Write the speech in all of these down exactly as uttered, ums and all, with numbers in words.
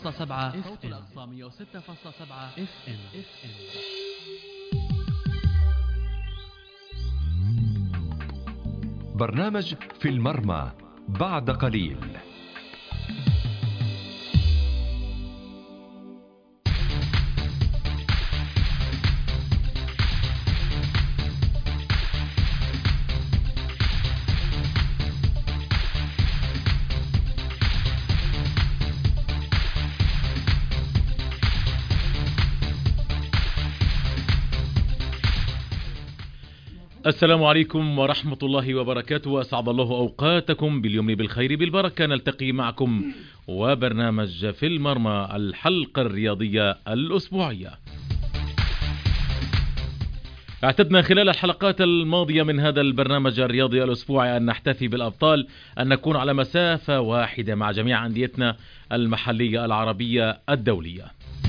فاصلة سبعة صوت الأقصى مئة وستة فاصلة سبعة اف ام. برنامج في المرمى بعد قليل. السلام عليكم ورحمة الله وبركاته، أسعد الله أوقاتكم باليمن بالخير بالبركة. نلتقي معكم وبرنامج في المرمى، الحلقة الرياضية الأسبوعية. اعتدنا خلال الحلقات الماضية من هذا البرنامج الرياضي الأسبوعي أن نحتفي بالأبطال، أن نكون على مسافة واحدة مع جميع أنديتنا المحلية العربية الدولية.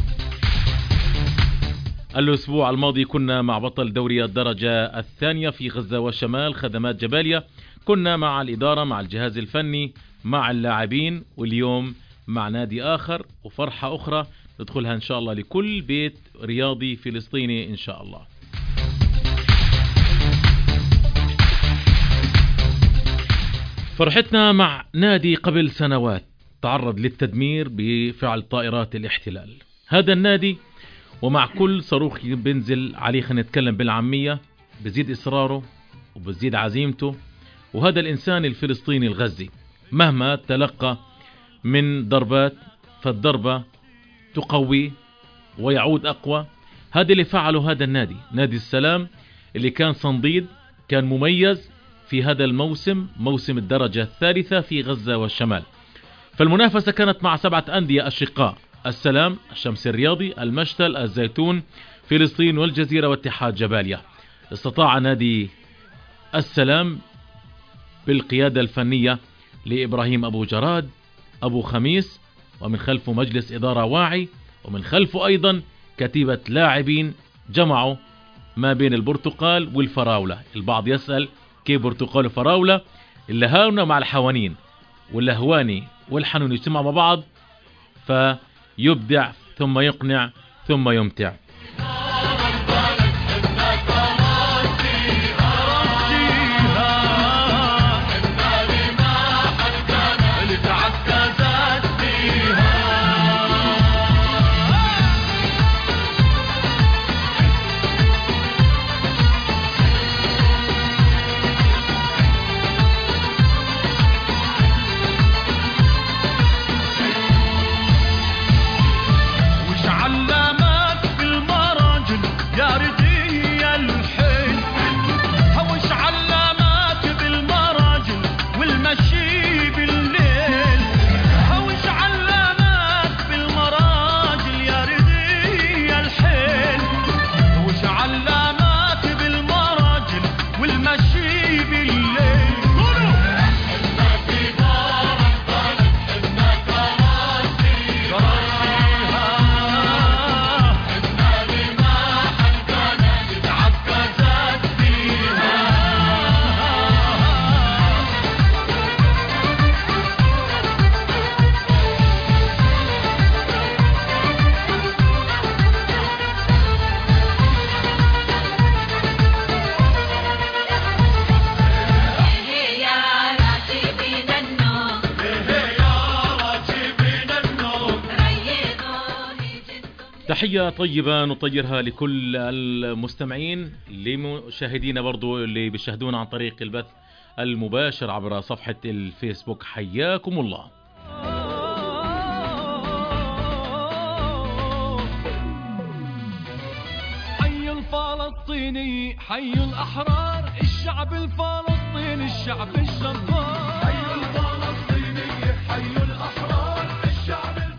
الأسبوع الماضي كنا مع بطل دوري الدرجة الثانية في غزة والشمال خدمات جباليا، كنا مع الإدارة مع الجهاز الفني مع اللاعبين، واليوم مع نادي آخر وفرحة أخرى ندخلها إن شاء الله لكل بيت رياضي فلسطيني إن شاء الله. فرحتنا مع نادي قبل سنوات تعرض للتدمير بفعل طائرات الاحتلال. هذا النادي ومع كل صاروخ بنزل عليه، خلينا نتكلم بالعامية، بزيد إصراره وبزيد عزيمته. وهذا الإنسان الفلسطيني الغزي مهما تلقى من ضربات فالضربة تقوي ويعود أقوى. هذا اللي فعله هذا النادي، نادي السلام، اللي كان صنديد، كان مميز في هذا الموسم، موسم الدرجة الثالثة في غزة والشمال. فالمنافسة كانت مع سبعة أندية أشقاء: السلام، الشمس الرياضي، المشتل، الزيتون، فلسطين والجزيرة واتحاد جباليا. استطاع نادي السلام بالقيادة الفنية لإبراهيم أبو جراد أبو خميس، ومن خلفه مجلس إدارة واعي، ومن خلفه أيضا كتيبة لاعبين جمعوا ما بين البرتقال والفراولة. البعض يسأل كيف برتقال وفراولة؟ اللهاونة مع الحوانين، واللهواني والحنون يجتمعوا مع بعض فيبدع ثم يقنع ثم يمتع. تحية طيبة نطيرها لكل المستمعين، لمشاهدينا برضو اللي بيشاهدونا عن طريق البث المباشر عبر صفحة الفيسبوك. حياكم الله. حي الفلسطيني، حي الأحرار، الشعب الفلسطيني، الشعب الجبار. حي الفلسطيني، حي الأحرار، الشعب الفلسطيني.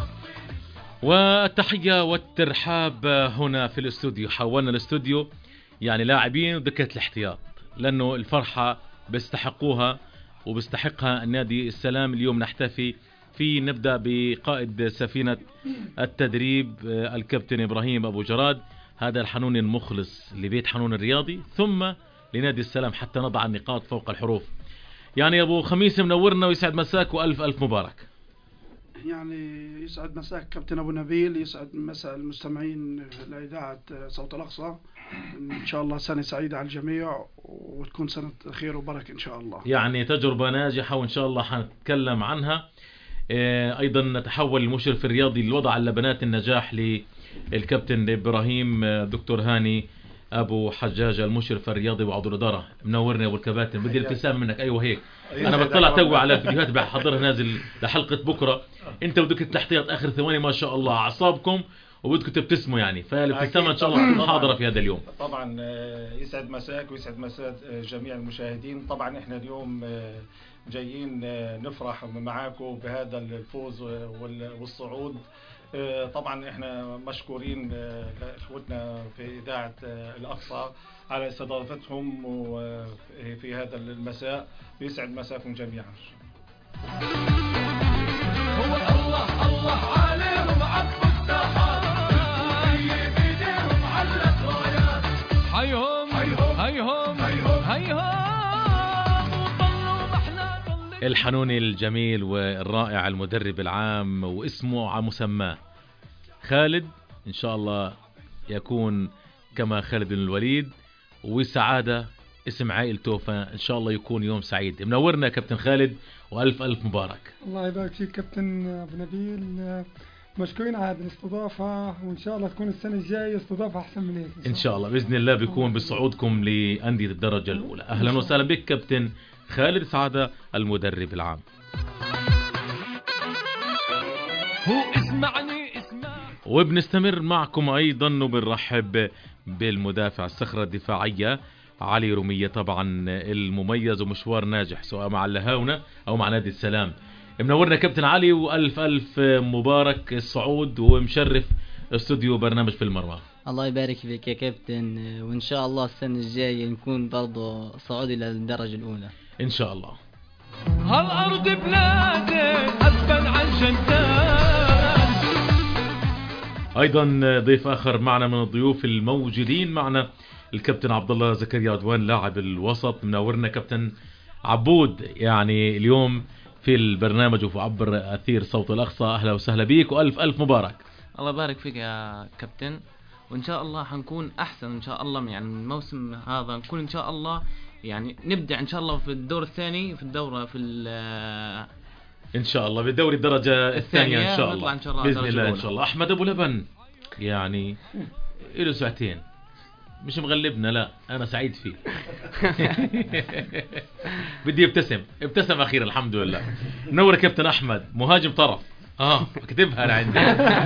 والتحية والترحاب هنا في الاستوديو. حولنا الاستوديو يعني لاعبين ودكة الاحتياط، لأنه الفرحة بيستحقوها وبيستحقها النادي السلام. اليوم نحتفي في نبدأ بقائد سفينة التدريب الكابتن إبراهيم أبو جراد، هذا الحنون المخلص لبيت حنون الرياضي، ثم لنادي السلام، حتى نضع النقاط فوق الحروف. يعني أبو خميس منورنا ويسعد مساك وألف ألف مبارك. يعني يسعد مساك كابتن أبو نبيل، يسعد مساء المستمعين لإذاعة صوت الأقصى. إن شاء الله سنة سعيدة على الجميع وتكون سنة خير وبركة إن شاء الله. يعني تجربة ناجحة وإن شاء الله حنتكلم عنها. أيضا نتحول المشرف الرياضي اللي وضع لبنات النجاح للكابتن إبراهيم دكتور هاني أبو حجاجة، المشرف الرياضي وعضو الإدارة. منورني أبو الكباتن، بدي الابتسام منك. أيوة هيك أنا بطلع تو على فيديوهات بحضرها نازل لحلقة بكرة، أنت بدك التحتيات آخر ثواني ما شاء الله أعصابكم وبدكم تبتسموا يعني، فالابتسامة إن شاء الله تكون حاضرة في هذا اليوم. طبعا يسعد مساك ويسعد مساء جميع المشاهدين. طبعا إحنا اليوم جايين نفرح معاكم بهذا الفوز والصعود. طبعا احنا مشكورين لاخوتنا في اذاعه الاقصى على استضافتهم في هذا المساء. يسعد مساكم جميعا. هو الله الله عليهم عطوا الساحات، بيديهم علت رايات. هيهم هيهم هيهم الحنوني الجميل والرائع المدرب العام واسمه على مسماه خالد، إن شاء الله يكون كما خالد بن الوليد، وسعادة اسم عائلته، فإن شاء الله يكون يوم سعيد. منورنا كابتن خالد وألف ألف مبارك. الله يبارك فيك كابتن أبو نبيل، مشكورين على هذه الاستضافة، وإن شاء الله تكون السنة الجاية استضافة أحسن من هيك إن شاء الله. بإذن الله بيكون بصعودكم لأندية الدرجة الأولى. أهلا وسهلا بك كابتن خالد سعادة المدرب العام. هو اسمعني اسمعني. وبنستمر معكم أيضا وبنرحب بالمدافع الصخرة الدفاعية علي رومية، طبعا المميز ومشوار ناجح سواء مع الهاونة أو مع نادي السلام. منورنا كابتن علي وألف ألف مبارك الصعود ومشرف استوديو برنامج في المرمى. الله يبارك فيك يا كابتن، وإن شاء الله السنة الجاية نكون برضو صعود إلى الدرجة الأولى إن شاء الله. هالأرض بلادي أبا عن جدان. أيضا ضيف آخر معنا من الضيوف الموجودين معنا الكابتن عبد الله زكريا عدوان لاعب الوسط. منورنا كابتن عبود، يعني اليوم في البرنامج وفي عبر أثير صوت الأقصى. أهلا وسهلا بيك وألف ألف مبارك. الله يبارك فيك يا كابتن، وإن شاء الله حنكون أحسن إن شاء الله. يعني الموسم هذا نكون إن شاء الله يعني نبدع إن شاء الله في الدور الثاني في الدورة في إن شاء الله بالدوري الدرجة الثانية إن شاء الله, إن شاء الله بإذن الله إن شاء الله. أحمد أبو لبن يعني إله ساعتين مش مغلبنا، لا أنا سعيد فيه. بدي ابتسم ابتسم أخيرا الحمد لله. منور كابتن أحمد مهاجم طرف، اه اكتبها لعندي.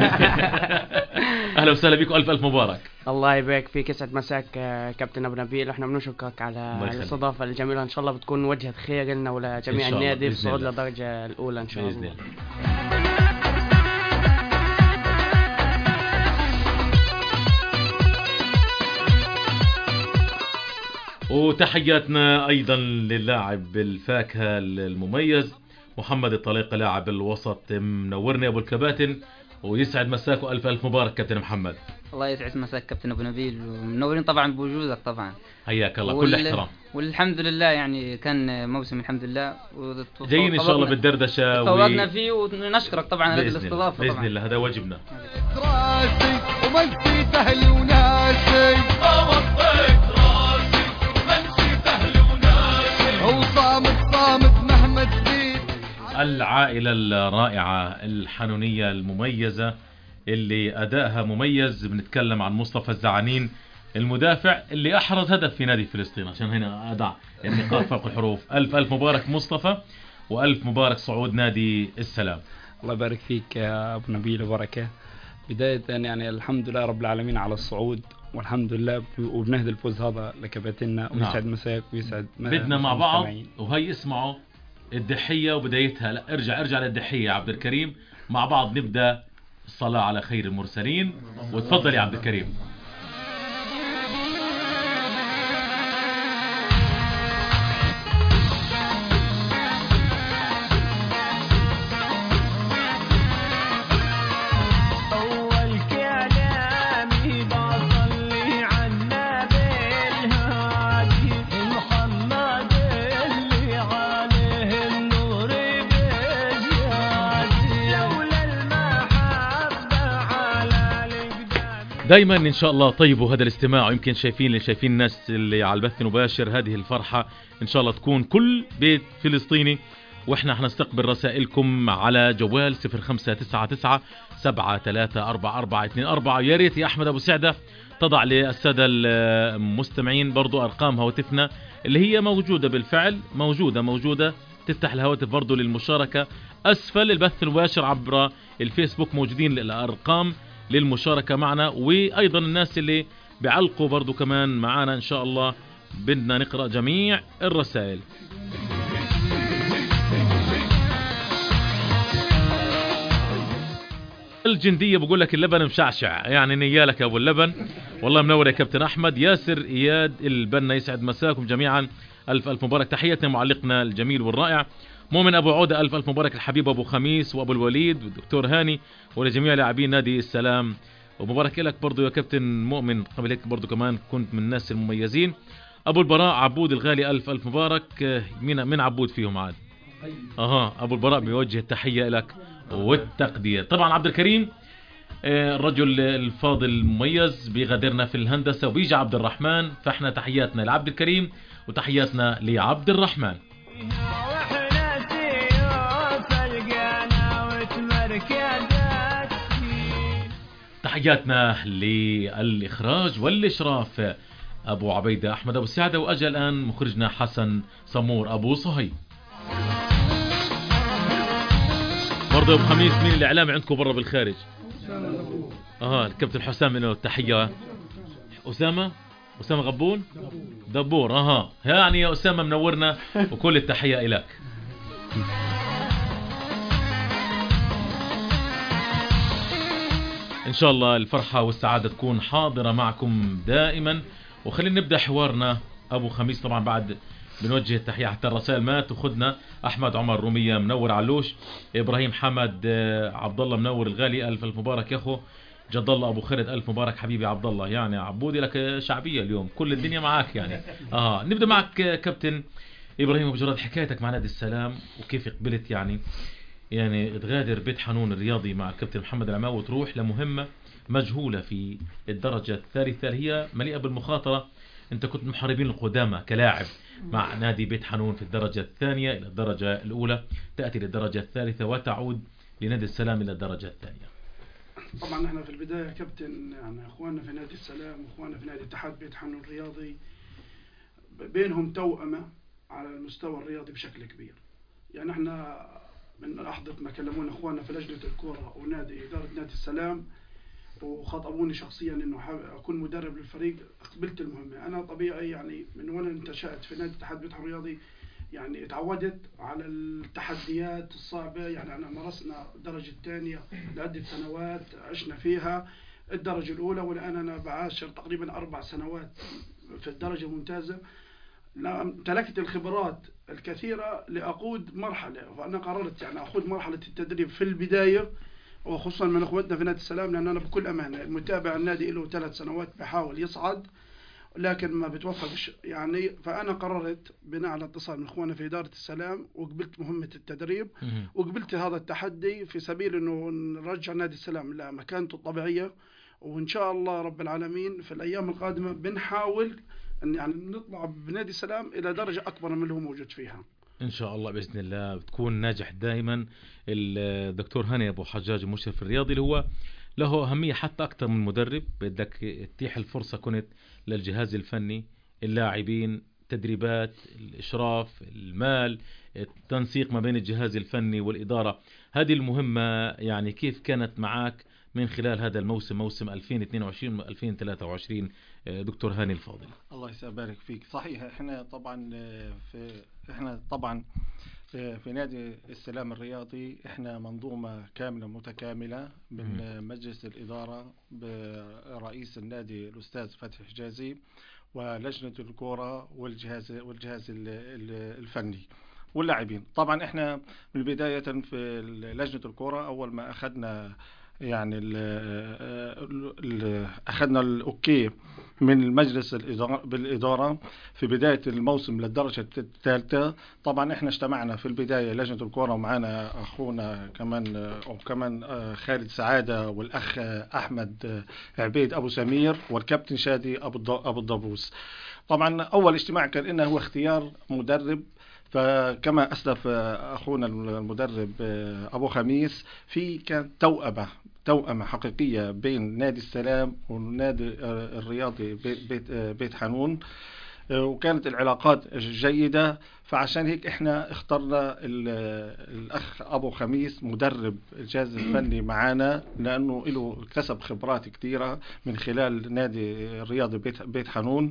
اهلا وسهلا بكم، الف الف مبارك. الله يبارك فيك، يسعد مساك كابتن ابو نبيل. احنا بنشكرك على الاستضافه الجميله، ان شاء الله بتكون وجهه خير لنا ولجميع النادي في الصعود للدرجه الاولى ان شاء الله. وتحياتنا ايضا للاعب الفاكهه المميز محمد الطليقة لاعب الوسط. منورني ابو الكباتن ويسعد مساك والف الف مبارك كابتن محمد. الله يسعد مساك كابتن ابو نبيل، ومنورين طبعا بوجودك طبعا. حياك الله كل احترام. والحمد لله يعني كان موسم الحمد لله، جايين ان شاء الله بالدردشه وتفوقنا فيه، ونشكرك طبعا على الاستضافه. باذن الله هذا واجبنا. راسي ومنسي اهلي وناسي، وطيت راسي ومنسي اهلي وناسي، وصامت صامت مهما تزيد. العائلة الرائعة الحنونية المميزة اللي أدائها مميز. بنتكلم عن مصطفى الزعانين المدافع اللي أحرز هدف في نادي فلسطين، عشان هنا أضع النقاط فوق الحروف. ألف ألف مبارك مصطفى، وألف مبارك صعود نادي السلام. الله يبارك فيك يا أبو نبيل وبركة. بداية يعني الحمد لله رب العالمين على الصعود، والحمد لله وبنهدي الفوز هذا لكباتننا. ويسعد مساك ويسعد بدنا مع بعض. وهي اسمعوا الدحية وبدايتها. لا ارجع ارجع للدحية يا عبد الكريم، مع بعض نبدأ الصلاة على خير المرسلين. وتفضل يا عبد الكريم. لولا دايما ان شاء الله طيبوا هذا الاستماع، ويمكن شايفين اللي شايفين الناس اللي على البث المباشر هذه الفرحة ان شاء الله تكون كل بيت فلسطيني. واحنا حنستقبل رسائلكم على جوال صفر خمسة تسعة تسعة سبعة ثلاثة أربعة أربعة اثنين أربعة. يا ريت يا احمد ابو سعدة تضع للسادة المستمعين برضو ارقام هواتفنا اللي هي موجودة بالفعل، موجودة موجودة تفتح الهواتف برضو للمشاركة اسفل البث المباشر عبر الفيسبوك، موجودين الارقام للمشاركة معنا. وايضا الناس اللي بيعلقوا برضو كمان معنا ان شاء الله بدنا نقرأ جميع الرسائل. الجندية بقول لك اللبن مشعشع، يعني نيالك يا ابو اللبن. والله منور يا كابتن احمد. ياسر اياد البنا يسعد مساكم جميعا، الف الف مبارك. تحياتنا معلقنا الجميل والرائع مؤمن ابو عودة، الف الف مبارك. الحبيب ابو خميس وابو الوليد والدكتور هاني ولجميع لاعبين نادي السلام، ومبارك لك برضو يا كابتن مؤمن. قبل هيك برضو كمان كنت من الناس المميزين. ابو البراء عبود الغالي الف الف مبارك. مين من عبود فيهم عاد؟ اها ابو البراء بيوجه التحية لك والتقدير. طبعا عبد الكريم الرجل الفاضل المميز بيغادرنا في الهندسة، وبيجي عبد الرحمن، فاحنا تحياتنا لعبد الكريم وتحياتنا لعبد الرحمن. تحياتنا للإخراج والإشراف أبو عبيدة أحمد أبو السعدة، وأجل الآن مخرجنا حسن صمور أبو صهيب. برضه ابو خميس مين الاعلامي عندكم برا بالخارج؟ اها الكابتن حسام منه التحيه. اسامه اسامه غبون دبور. اها يعني يا اسامه منورنا وكل التحيه لك. ان شاء الله الفرحه والسعاده تكون حاضره معكم دائما. وخلينا نبدا حوارنا ابو خميس. طبعا بعد بنوجه التحية حتى الرسائل ما تاخذنا. احمد عمر رومية منور علوش. ابراهيم حمد عبد الله منور الغالي الف الف مبارك يا اخو. جد الله ابو خالد الف مبارك حبيبي عبد الله. يعني عبودي لك شعبيه اليوم كل الدنيا معك يعني. اه نبدا معك كابتن ابراهيم ابو جراد، حكايتك مع نادي السلام وكيف قبلت يعني يعني تغادر بيت حنون الرياضي مع الكابتن محمد العماوي وتروح لمهمه مجهوله في الدرجه الثالثه اللي هي مليئه بالمخاطره. انت كنت محاربين القدامى كلاعب مع نادي بيت حنون في الدرجة الثانية إلى الدرجة الأولى، تأتي للدرجة الثالثة وتعود لنادي السلام إلى الدرجة الثانية. طبعا احنا في البداية كابتن يعني اخواننا في نادي السلام واخواننا في نادي اتحاد بيت حنون الرياضي بينهم توأمة على المستوى الرياضي بشكل كبير. يعني احنا من أحدث ما كلمونا اخواننا في لجنة الكرة ونادي إدارة نادي السلام وخاطبوني شخصيا انه حابب اكون مدرب للفريق. قبلت المهمه. انا طبيعي يعني من وانا انتشأت في نادي اتحاد بيت حنون الرياضي يعني اتعودت على التحديات الصعبه. يعني انا مارسنا الدرجه الثانيه لعده سنوات عشنا فيها الدرجه الاولى، والان انا بعاشر تقريبا اربع سنوات في الدرجه الممتازه. امتلكت الخبرات الكثيره لاقود مرحله، وانا قررت يعني اخوض مرحله التدريب في البدايه، وخصوصا من اخوتنا في نادي السلام، لان انا بكل امانه المتابع النادي له ثلاث سنوات بحاول يصعد لكن ما بتوفقش يعني. فانا قررت بناء على اتصال من اخواننا في اداره السلام وقبلت مهمه التدريب وقبلت هذا التحدي في سبيل انه نرجع نادي السلام لمكانته الطبيعيه. وان شاء الله رب العالمين في الايام القادمه بنحاول ان يعني نطلع بنادي السلام الى درجه اكبر من اللي هو موجود فيها ان شاء الله باذن الله. بتكون ناجح دائما. الدكتور هاني ابو حجاج المشرف الرياضي اللي هو له اهميه حتى اكثر من مدرب. بدك تتيح الفرصه كنت للجهاز الفني، اللاعبين، تدريبات، الاشراف، المال، التنسيق ما بين الجهاز الفني والاداره. هذه المهمه يعني كيف كانت معك من خلال هذا الموسم موسم ألفين واثنين وعشرين ألفين وثلاثة وعشرين دكتور هاني الفاضل؟ الله يبارك فيك. صحيح احنا طبعا في احنا طبعا في نادي السلام الرياضي احنا منظومة كاملة متكاملة من مجلس الإدارة برئيس النادي الأستاذ فتحي حجازي ولجنة الكرة والجهاز والجهاز الفني واللاعبين. طبعا احنا من بداية في لجنة الكرة أول ما أخذنا يعني ال ال أخذنا الأوكي من المجلس الإدارة بالإدارة في بداية الموسم للدرجة الثالثة. طبعا احنا اجتمعنا في البداية لجنة الكرة ومعنا أخونا كمان وكمان خالد سعادة والأخ أحمد عبيد أبو سمير والكابتن شادي أبو الضبوس. طبعا أول اجتماع كان إنه هو اختيار مدرب، فكما أسلف أخونا المدرب أبو خميس في كان توأمة توأمة حقيقية بين نادي السلام والنادي الرياضي بيت, بيت حنون، وكانت العلاقات جيدة. فعشان هيك احنا اخترنا الأخ أبو خميس مدرب الجهاز الفني معانا، لأنه له اكتسب خبرات كثيرة من خلال نادي الرياضي بيت, بيت حنون.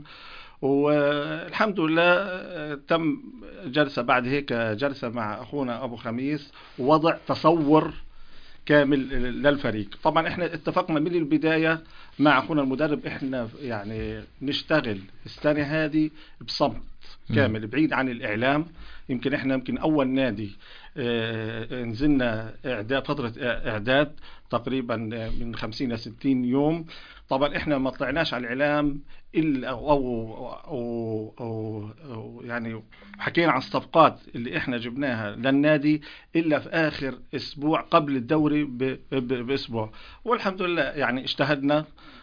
والحمد لله تم جلسة بعد هيك جلسة مع أخونا أبو خميس ووضع تصور كامل للفريق. طبعا احنا اتفقنا من البداية مع أخونا المدرب احنا يعني نشتغل السنة هذه بصمت كامل بعيد عن الإعلام. يمكن احنا يمكن أول نادي اه نزلنا إعداد فترة إعداد تقريبا من خمسين إلى ستين يوم. طبعا احنا ما طلعناش على الإعلام إلا أو, أو, أو, أو, أو يعني حكينا عن الصفقات اللي احنا جبناها للنادي إلا في آخر أسبوع قبل الدوري بأسبوع. والحمد لله يعني اجتهدنا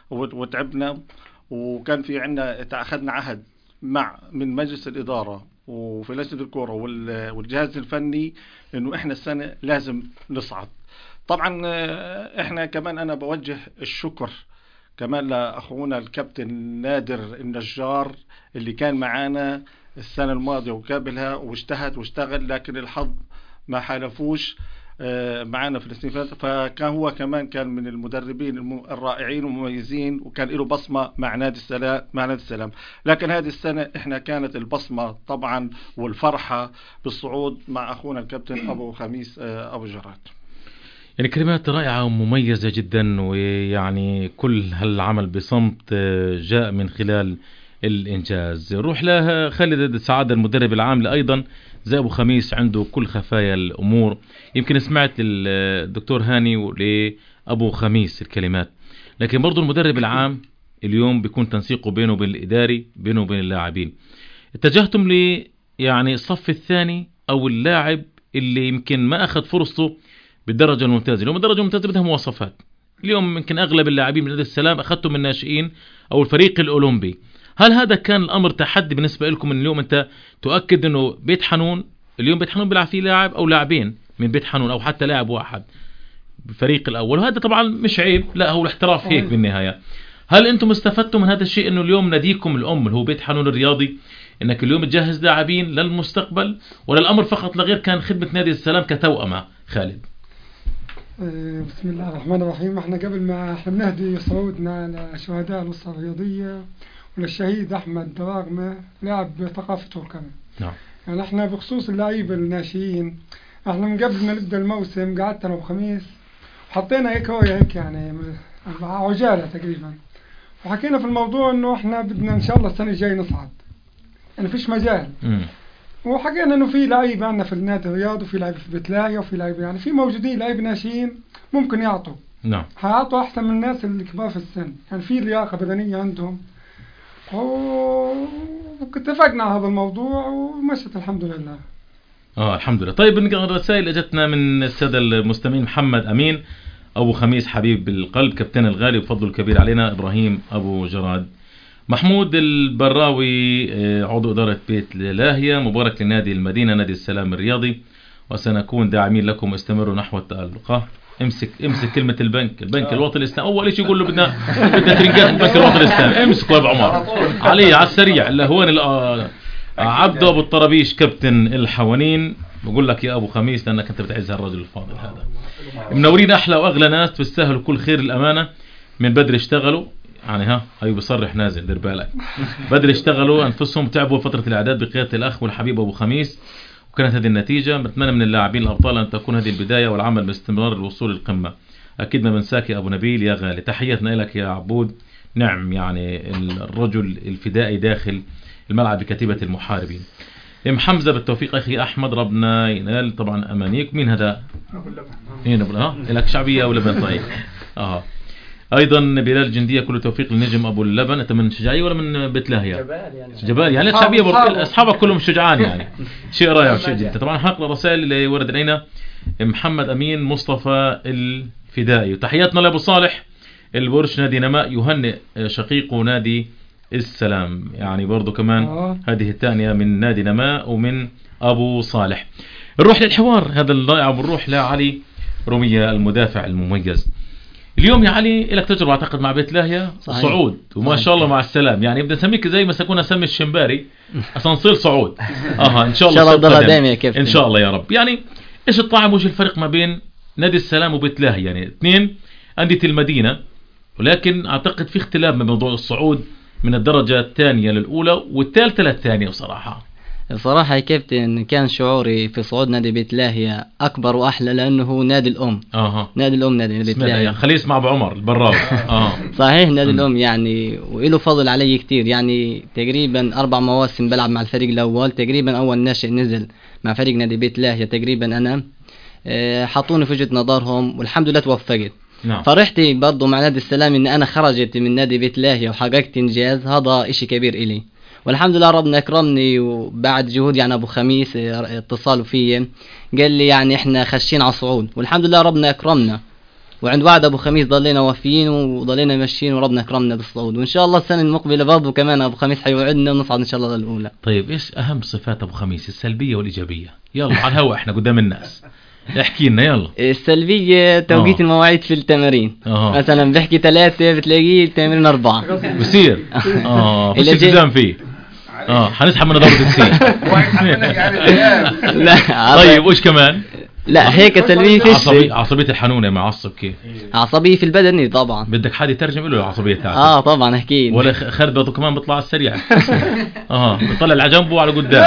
وتعبنا، وكان في عندنا تأخذنا عهد مع من مجلس الإدارة وفي لجنة الكرة والجهاز الفني إنه إحنا السنة لازم نصعد. طبعا إحنا كمان أنا بوجه الشكر كمان لأخونا الكابتن نادر النجار اللي كان معانا السنة الماضية وقابلها واجتهد واشتغل، لكن الحظ ما حالفوش معانا في الاستنفاذ. فكان هو كمان كان من المدربين الرائعين والمميزين، وكان له بصمة مع نادي السلام مع نادي السلام. لكن هذه السنة احنا كانت البصمة طبعا والفرحة بالصعود مع اخونا الكابتن ابو خميس ابو جراد. يعني كلمات رائعة ومميزة جدا، ويعني كل هالعمل بصمت جاء من خلال الإنجاز. روح لها خالد سعادة المدرب العام أيضا زي أبو خميس عنده كل خفايا الأمور. يمكن سمعت الدكتور هاني لأبو خميس الكلمات، لكن برضو المدرب العام اليوم بيكون تنسيقه بينه وبين الإداري بينه وبين اللاعبين. اتجهتم لي يعني الصف الثاني أو اللاعب اللي يمكن ما أخذ فرصته بالدرجة الممتازة. اليوم الدرجة الممتازة بدها مواصفات. اليوم يمكن أغلب اللاعبين من نادي السلام أخذتم من الناشئين أو الفريق الأولمبي. هل هذا كان الأمر تحدي بالنسبة لكم من اليوم أنت تؤكد أنه بيت حنون اليوم بيت حنون بيلعب فيه لاعب أو لاعبين من بيت حنون أو حتى لاعب واحد بالفريق الأول، وهذا طبعا مش عيب، لا هو الاحتراف هيك بالنهاية. هل أنتم استفدتم من هذا الشيء أنه اليوم ناديكم الأم اللي هو بيت حنون الرياضي أنك اليوم تجهز لاعبين للمستقبل، ولا الأمر فقط لغير كان خدمة نادي السلام كتوأمة؟ خالد. بسم الله الرحمن الرحيم. احنا قبل ما احنا بنهدي صعودنا لشهداء الأسرة الرياضية وللشهيد أحمد دراغمة لاعب ثقافة تركمة. نعم. يعني احنا بخصوص اللعيبة الناشئين احنا من قبل ما نبدأ الموسم قعدت انا وخميس وحطينا هيك هيك يعني عجالة تقريبا، وحكينا في الموضوع انه احنا بدنا ان شاء الله السنة الجاية نصعد، يعني فيش مجال. م. وحكينا انه في لعيبة عندنا في النادي الرياضي وفي لعيبة في بتلاقي وفي لعيبة يعني في موجودين لعيبة ناشئين ممكن يعطوا. نعم. هيعطوا احسن من الناس اللي كبار في السن، يعني في لياقة بدنية عندهم. واتفقنا على هذا الموضوع ومشت الحمد لله. اه الحمد لله. طيب الرسائل اجتنا من السادة المستمعين. محمد امين ابو خميس حبيب بالقلب كابتن الغالي وفضل الكبير علينا ابراهيم ابو جراد. محمود البراوي عضو اداره بيت لاهيه مبارك لنادي المدينه نادي السلام الرياضي وسنكون داعمين لكم واستمروا نحو التألق. امسك امسك كلمة البنك البنك الوطني الاسلامي. اول شيء يقول له بدنا بدنا ترنجات البنك الوطني الاسلامي. امسكوا يا ابو عمر علي على السريع. اللهوان عبده ابو الطرابيش كابتن الحوانين بقول لك يا ابو خميس لانك انت بتعز هالرجل الفاضل هذا. منورين احلى واغلى ناس تستاهلوا كل خير الامانه. من بدري اشتغلوا يعني ها هي بصرح نازل دير بالك. بدري اشتغلوا انفسهم تعبوا فتره الاعداد بقياده الاخ والحبيب ابو خميس، وكانت هذه النتيجة. بتمنى من اللاعبين الأبطال أن تكون هذه البداية والعمل باستمرار للوصول للقمة. أكيد ما بنساك يا أبو نبيل يا غالي. تحياتنا لك يا عبود. نعم يعني الرجل الفدائي داخل الملعب بكتيبة المحاربين. ام حمزة بالتوفيق أخي أحمد ربنا ينال طبعا أمانيك. مين هذا؟ مين أبو لبن؟ لك شعبية أو لبن طيب. اه ايضا بلال جنديه كل توفيق للنجم ابو اللبن. انت من شجاعيه ولا من بيت لاهيه؟ جبال يعني جبال يعني شعبيه برضه اصحابك كلهم شجعان يعني شيء رائع وشيء جدا. طبعا حنقرا الرسائل اللي ورد علينا. محمد امين مصطفى الفدائي وتحياتنا لابو صالح البرش نادي نماء يهنئ شقيقه نادي السلام يعني برضه كمان آه. هذه الثانيه من نادي نماء ومن ابو صالح. نروح للحوار هذا الرائع ونروح لعلي رومية المدافع المميز. اليوم يا علي لك تجربة اعتقد مع بيت لاهية صعود وما صحيح. شاء الله مع السلام يعني بدنا نسميك زي ما سكون اسمي الشمباري اسانسير صعود. اها ان شاء الله ان شاء الله دائما يا كابتن ان شاء الله يا رب. يعني ايش الطعم وايش الفرق ما بين نادي السلام وبيت لاهية؟ يعني اثنين أندية المدينة ولكن اعتقد في اختلاف من موضوع الصعود من الدرجة الثانية للأولى والثالثة للثانية. بصراحة صراحة يا كابتن كان شعوري في صعود نادي بيت لاهية أكبر وأحلى لأنه هو نادي الأم. أها نادي الأم نادي بيت لاهية. خليه يسمع أبو عمر البراوي. أه صحيح نادي الأم يعني وإله فضل علي كتير يعني تقريبا أربع مواسم بلعب مع الفريق الأول تقريبا أول ناشئ نزل مع فريق نادي بيت لاهية تقريبا أنا أه حطوني في وجهة نظرهم والحمد لله توفقت. نعم. فرحتي برضو مع نادي السلام إن أنا خرجت من نادي بيت لاهية وحققت إنجاز هذا إشي كبير إلي والحمد لله ربنا أكرمني. وبعد جهود يعني أبو خميس اتصالوا فيه قال لي يعني إحنا خشين على الصعود والحمد لله ربنا أكرمنا وعند وعد أبو خميس ضلينا وفيين وضلينا ماشيين وربنا أكرمنا بالصعود وإن شاء الله السنة المقبلة برضو كمان أبو خميس حيوعدنا ونصعد إن شاء الله للأولى. طيب إيش أهم صفات أبو خميس السلبية والإيجابية؟ يلا على الهواء إحنا قدام الناس احكي لنا يلا. السلبية توقيت أوه. المواعيد في التمارين أوه. مثلا بحكي ثلاثة بتلاقيه التمرين أربعة بصير اه فيش التزام فيه اه حنسحب من ضربة السين. لا طيب وش كمان؟ لا هيك سلبية فيش. عصبي عصبية الحنونة معصب كيف؟ عصبية في البدني طبعا. بدك حد يترجم له العصبية تاعته؟ اه طبعا اكيد. ولا خالد برضه كمان بيطلع السريع. اه بيطلع على جنبه وعلى قدام.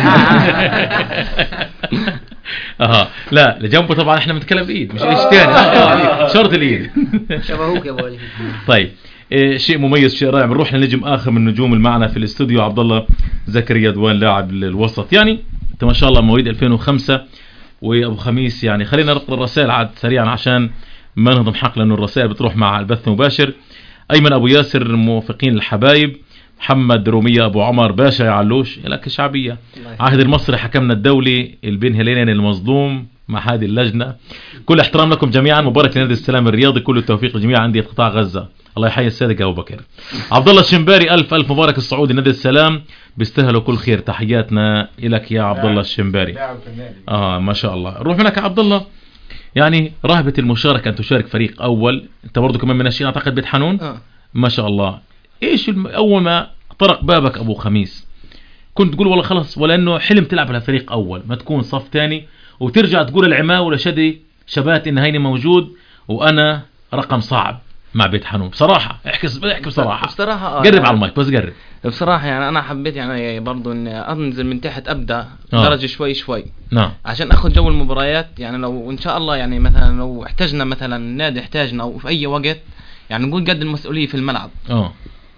اه لا لجنبه طبعا احنا بنتكلم بالايد مش ايش ثاني. اه شرط الايد. شبهوك يا ابو علي. طيب إيه شيء مميز شيء رائع. بنروح لنجم اخر من النجوم اللي معنا في الاستوديو عبد الله زكريا دوان لاعب الوسط. يعني انت ما شاء الله مواليد ألفين وخمسة وابو خميس يعني خلينا نقرا الرسائل عاد سريعا عشان ما نهضم حق لانه الرسائل بتروح مع البث المباشر. ايمن ابو ياسر موافقين الحبايب. محمد رومية ابو عمر باشا يا علوش لك شعبيه. عهد المصري حكمنا الدولي البن هليلين المظلوم مع هذه اللجنه. كل احترام لكم جميعا مبارك لنادي السلام الرياضي كل التوفيق لجميع انديه قطاع غزه. الله يحيي السادة ابو بكر. عبد الله الشمباري الف الف مبارك الصعود لنادي السلام بيستاهلوا كل خير تحياتنا لك يا عبد الله الشمباري. اه ما شاء الله. روح منك يا عبد الله. يعني رهبه المشاركه ان تشارك فريق اول انت برضو كمان من الشيء اعتقد بيت حنون آه. ما شاء الله. ايش اول ما طرق بابك ابو خميس كنت تقول والله خلص ولا انه حلم تلعب على فريق اول ما تكون صف ثاني وترجع تقول العماه ولا شدي شبات ان هيني موجود وانا رقم صعب مع بيت حنون؟ بصراحه احكي احكي بصراحه بصراحه قرب يعني على المايك بس قرب. بصراحه يعني انا حبيت يعني برضو اني انزل من تحت ابدا آه. درجه شوي شوي نعم عشان اخذ جو المباريات. يعني لو ان شاء الله يعني مثلا لو احتاجنا مثلا النادي احتاجنا او في اي وقت يعني نقول قد المسؤوليه في الملعب اه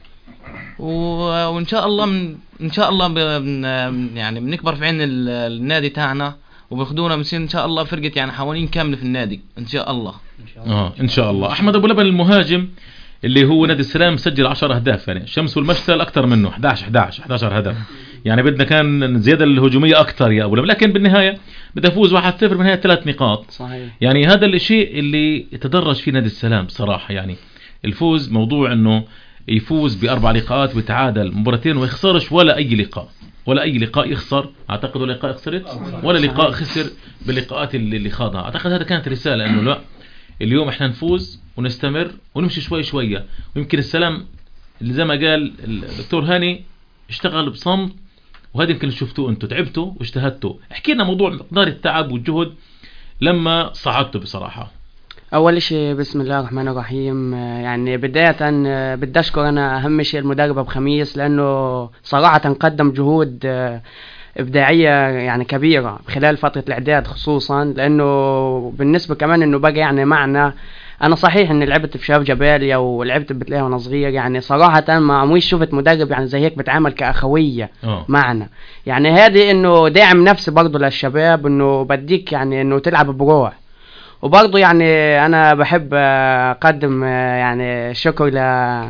وان شاء الله من ان شاء الله بن يعني بنكبر في عين النادي تاعنا وبياخذونا بنصير ان شاء الله فرقه يعني حوالين كامله في النادي ان شاء الله. اه ان شاء الله. احمد ابو لبن المهاجم اللي هو نادي السلام سجل عشرة اهداف يعني الشمس والمشتل اكثر منه احدعش احدعش احدعش هدف يعني بدنا كان زياده الهجوميه اكثر يا ابو لبن لكن بالنهايه بدها فوز واحد صفر من هي ثلاث نقاط. صحيح. يعني هذا الشيء اللي يتدرج فيه نادي السلام صراحه يعني الفوز موضوع انه يفوز بأربع لقاءات ويتعادل مباراتين ويخسرش ولا أي لقاء ولا أي لقاء يخسر أعتقد ولا لقاء خسرت ولا لقاء خسر باللقاءات اللي, اللي خاضها. أعتقد هذا كانت رسالة أنه لا اليوم إحنا نفوز ونستمر ونمشي شوي شوية. ويمكن السلام اللي زي ما قال الدكتور هاني اشتغل بصمت وهذا يمكن شفتوه أنتوا تعبتوا واجتهدتوا. احكي لنا موضوع مقدار التعب والجهد لما صعدتوا بصراحة. اول شيء بسم الله الرحمن الرحيم يعني بدايه بدي اشكر انا اهم شيء المدرب ابو خميس لانه صراحه قدم جهود ابداعيه يعني كبيره خلال فتره الاعداد خصوصا لانه بالنسبه كمان انه بقى يعني معنا. انا صحيح اني لعبت في شباب جباليا ولعبت بتلاقيها وانا صغير يعني صراحه ما عمري شفت مدرب يعني زي هيك بتعامل كاخويه أوه. معنا يعني هذه انه داعم نفسي برضه للشباب انه بديك يعني انه تلعب بروح وبرضه يعني انا بحب اقدم يعني الشكر ل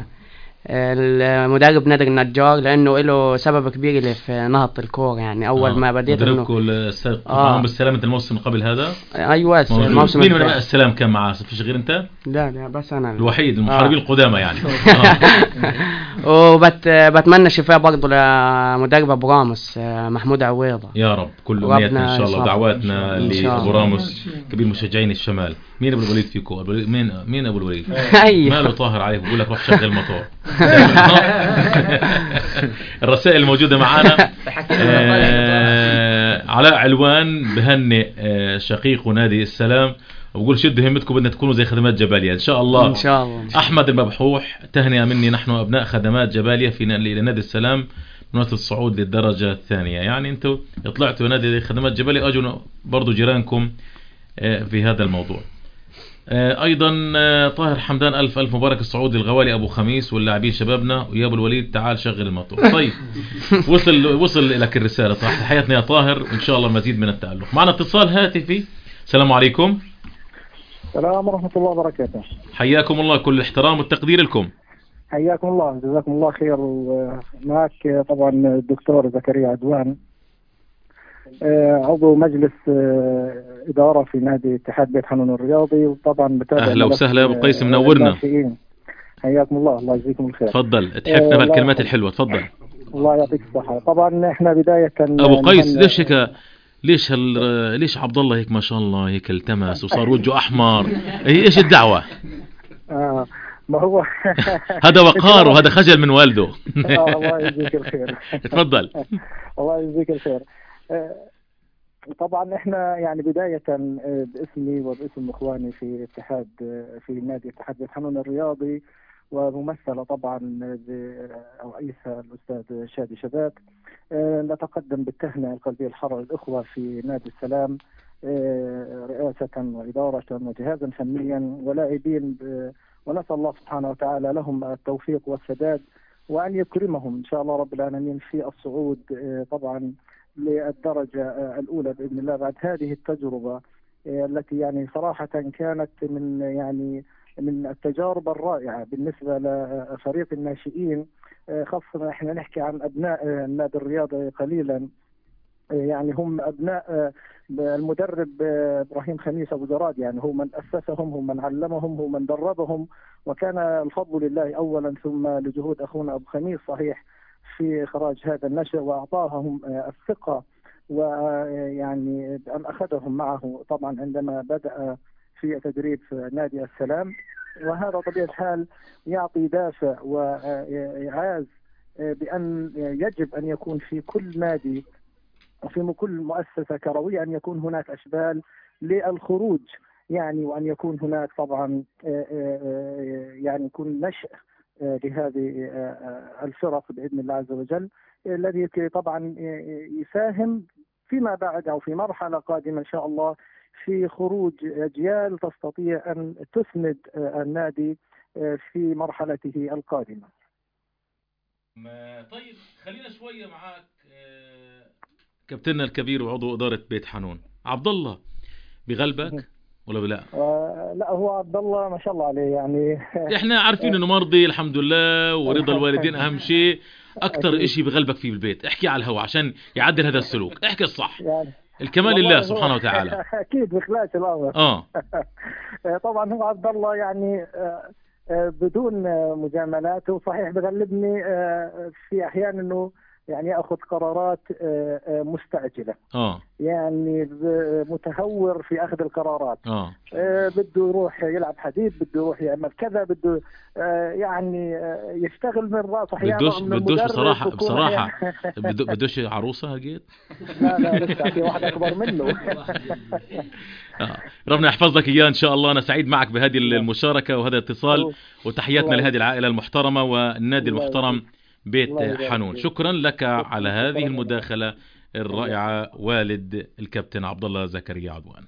المدرب نادر النجار لانه له سبب كبير اللي في نهضة الكورة. يعني اول آه. ما بديت مدربكم السابق آه. بالسلامة الموسم قبل هذا. ايوه الموسم مين من السلام كان معاه؟ فيش غير انت؟ لا لا بس انا الوحيد المحاربين آه. القدامى يعني. آه. وبت بتمنى شفاء برضه لمدرب ابو رامس محمود عويضة. يا رب كل امنياتنا ان شاء الله ودعواتنا لابو رامس كبير مشجعين الشمال. مين ابو الوليد فيكم؟ أبو مين مين ابو الوليد؟ ماله طاهر عليه بقول لك روح شغل الموتور. الرسائل الموجودة معنا. آه علاء علوان بهنئ آه شقيق نادي السلام وبقول شدوا همتكم بدنا تكونوا زي خدمات جباليا ان شاء الله. ان شاء الله. احمد المبحوح تهنئة مني نحن ابناء خدمات جباليا في نادي السلام بمناسبة الصعود للدرجة الثانية. يعني انتم طلعتوا نادي خدمات جباليا اجوا برضو جيرانكم آه في هذا الموضوع. ايضا طاهر حمدان الف الف مبارك الصعود للغوالي ابو خميس واللاعبين شبابنا ويا ابو الوليد تعال شغل الموتور. طيب وصل وصل لك الرساله. تحياتنا يا طاهر وان شاء الله مزيد من التالق. معنا اتصال هاتفي. السلام عليكم. السلام ورحمه الله وبركاته. حياكم الله كل الاحترام والتقدير لكم. حياكم الله جزاكم الله خير. ومعك طبعا الدكتور زكريا عدوان عضو مجلس إدارة في نادي اتحاد بيت حنون الرياضي وطبعا بتابع. أهلا وسهلا يا أبو قيس منورنا. حياكم الله الله يجزيكم الخير. تفضل اتحفنا بهالكلمات الحلوة. تفضل. الله يعطيك الصحة. طبعا احنا بداية أبو قيس ليش هيك ليش هال ليش عبد الله هيك ما شاء الله هيك التمس وصار وجهه أحمر؟ ايش الدعوة؟ آه ما هو هذا وقار وهذا خجل من والده. آه الله يجزيك الخير. تفضل. الله يجزيك الخير. طبعا احنا يعني بداية باسمي وباسم اخواني في اتحاد في نادي اتحاد بيت حنون الرياضي وممثلة طبعا برئيسها الاستاذ شادي شباب نتقدم بالتهنئة القلبية الحارة للاخوة في نادي السلام رئاسة وإدارة وجهازا فنيا ولاعبين ونسأل الله سبحانه وتعالى لهم التوفيق والسداد وأن يكرمهم إن شاء الله رب العالمين في الصعود طبعا للدرجة الأولى بإذن الله بعد هذه التجربة التي يعني صراحة كانت من يعني من التجارب الرائعة بالنسبة لفريق الناشئين خاصة احنا نحكي عن أبناء النادي الرياضي قليلا يعني هم أبناء المدرب إبراهيم خميس أبو جراد يعني هو من أسسهم هو من علمهم هو من دربهم وكان الفضل لله أولا ثم لجهود أخونا أبو خميس صحيح في إخراج هذا النشأ وأعطاهم الثقة ويعني أن أخذهم معه طبعا عندما بدأ في تدريب في نادي السلام وهذا طبيعة الحال يعطي دافع وإعاز بأن يجب أن يكون في كل نادي وفي كل مؤسسة كروية أن يكون هناك أشبال للخروج يعني وأن يكون هناك طبعا يعني يكون نشأ لهذه الفرق بإذن الله عز وجل الذي طبعا يساهم فيما بعد أو في مرحلة قادمة إن شاء الله في خروج أجيال تستطيع أن تسند النادي في مرحلته القادمة. طيب خلينا شوية معاك كابتننا الكبير وعضو إدارة بيت حنون عبد الله بغلبك ولا بلا؟ آه لا هو عبد الله ما شاء الله عليه يعني احنا عارفين انه مرضي الحمد لله ورضا الوالدين اهم شيء. اكثر شيء بغلبك فيه بالبيت احكي على الهواء عشان يعدل هذا السلوك. احكي الصح يعني الكمال لله سبحانه وتعالى. اكيد بخلاص الامر. اه طبعا هو عبد الله يعني بدون مجاملات وصحيح بغلبني في احيان انه يعني ياخذ قرارات مستعجله اه يعني متهور في اخذ القرارات اه بده يروح يلعب حديد بده يروح يعمل كذا بده يعني يشتغل من راسه احيانا بدوش بدوش بصراحه بصراحه بدوش عروسه هجيت لا لا لسه في واحد اكبر منه. آه. ربنا يحفظ لك اياه ان شاء الله. انا سعيد معك بهذه المشاركه وهذا الاتصال وتحياتنا لهذه العائله المحترمه والنادي المحترم بيت حنون. شكرا لك على هذه المداخلة الرائعة والد الكابتن عبد الله زكريا عدوان.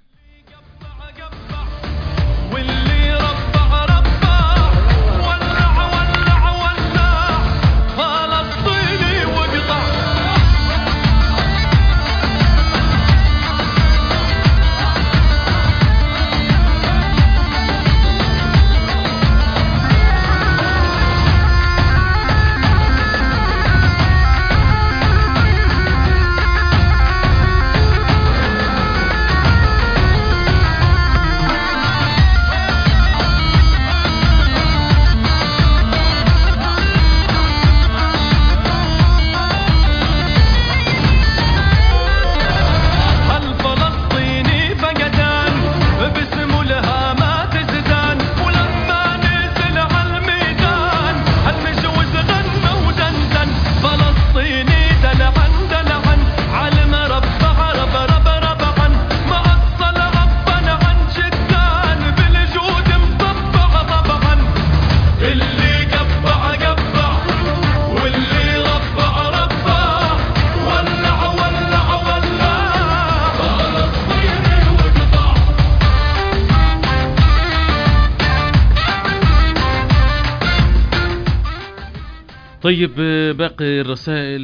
طيب باقي الرسائل.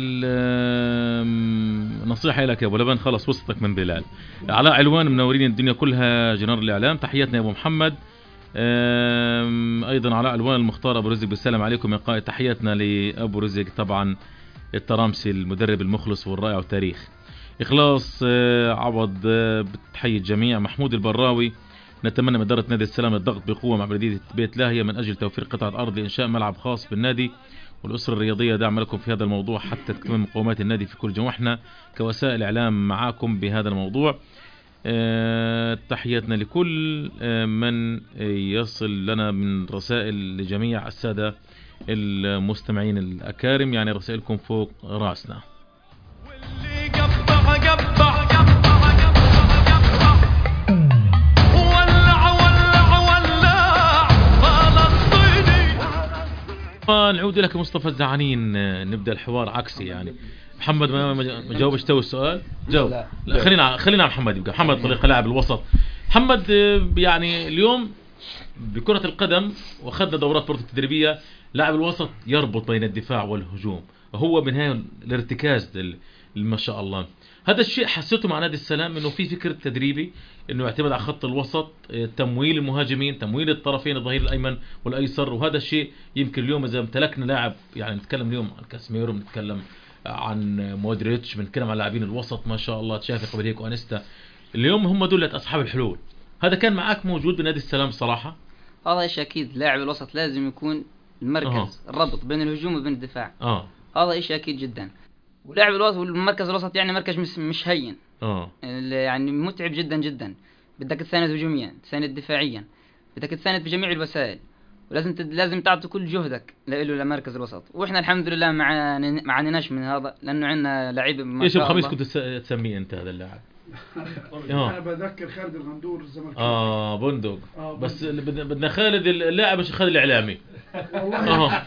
نصيحة لك يا ابو لبن، خلص وصلتك من بلال. علاء علوان منورين الدنيا كلها جنرال الاعلام، تحياتنا يا ابو محمد. ايضا علاء علوان المختار ابو رزق بالسلام عليكم يا قائد، تحياتنا لابو رزق طبعا الترامسي المدرب المخلص والرائع والتاريخ. اخلاص عوض بتحيي الجميع. محمود البراوي نتمنى من إدارة نادي السلام الضغط بقوة مع بلدية بيت لاهية من أجل توفير قطعة أرض لإنشاء ملعب خاص بالنادي، والأسرة الرياضية دعم لكم في هذا الموضوع حتى تكمل مقومات النادي في كل جمهور. احنا كوسائل إعلام معاكم بهذا الموضوع. اه تحياتنا لكل اه من يصل لنا من رسائل لجميع السادة المستمعين الأكارم، يعني رسائلكم فوق رأسنا. نعود لك مصطفى الزعانين، نبدأ الحوار عكسي يعني. محمد ما جاوبش تو السؤال، جاوب. لا, لا خلينا خلينا محمد يبقى. محمد طريقة لاعب الوسط. محمد يعني اليوم بكرة القدم واخذنا دورات برضه تدريبية، لاعب الوسط يربط بين الدفاع والهجوم، وهو من هاي الارتكاز ما شاء الله. هذا الشيء حسيته مع نادي السلام انه في فكر تدريبي انه يعتمد على خط الوسط، تمويل المهاجمين، تمويل الطرفين الظهير الايمن والايسر، وهذا الشيء يمكن اليوم اذا امتلكنا لاعب، يعني نتكلم اليوم عن كاسميرو، بنتكلم عن مودريتش، بنتكلم عن لاعبين الوسط ما شاء الله، تشافي قبل هيك وانستا، اليوم هم دول اصحاب الحلول. هذا كان معك موجود بنادي السلام صراحه؟ هذا شيء اكيد، لاعب الوسط لازم يكون المركز أه. الربط بين الهجوم وبين الدفاع. اه هذا شيء اكيد جدا. ولاعب الوسط والمركز الوسط يعني مركز مش مش هين، اه يعني متعب جدا جدا. بدك تساند هجوميا، تساند دفاعيا، بدك تساند في جميع الوسائل، ولازم تد... لازم تعطي كل جهدك له لمركز الوسط. واحنا الحمد لله مع ما عانيناش من هذا، لانه عندنا لعيبه ما شاء الله. ايش الخميس كنت تسميه انت هذا اللاعب؟ انا بذكر خالد الغندور الزمالك. اه بندق. آه بس بدنا خالد اللاعب مش خالد الاعلامي. والله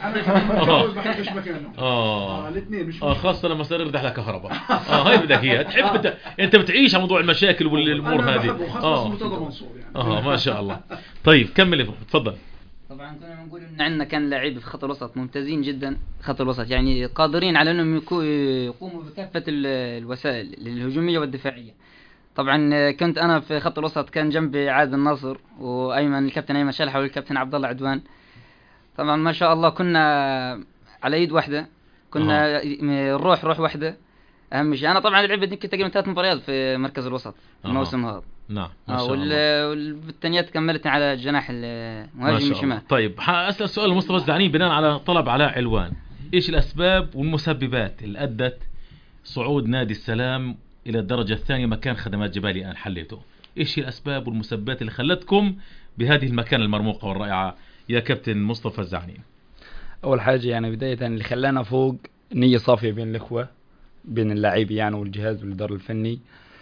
انا ما بحبش مكانه. اه الاثنين مش اه خاصه لما صار يرد على كهرباء. اه هاي بدك اياها، تحب انت انت بتعيش على موضوع المشاكل والامور هذه. اه مرتضى منصور يعني. اه ما شاء الله. طيب كمل تفضل. طبعا كنا بنقول ان عندنا كان لاعبين في خط الوسط ممتازين جدا، خط الوسط يعني قادرين على انهم يقوموا بكافه الوسائل الهجوميه والدفاعيه. طبعا كنت انا في خط الوسط، كان جنبي عادل الناصر وايمن الكابتن ايمن شلحه والكابتن عبد الله عدوان. طبعا ما شاء الله كنا على يد واحده، كنا الروح روح واحده. اهم شيء انا طبعا لعبت يمكن تقريبا ثلاث مباريات في مركز الوسط الموسم هذا. نعم ما شاء الله. والثانيات كملتني على الجناح المهاجم الشمال. طيب اسال سؤال مصطفى الزعانين بناء على طلب علاء علوان، ايش الاسباب والمسببات اللي ادت صعود نادي السلام الى الدرجه الثانيه مكان خدمات جبالي الان حليته؟ ايش هي الاسباب والمسببات اللي خلتكم بهذه المكانه المرموقه والرائعه يا كابتن مصطفى الزعانين؟ اول حاجه يعني بدايه اللي خلانا فوق نيه صافيه بين الاخوه، بين اللاعبين يعني والجهاز والاداره الفني،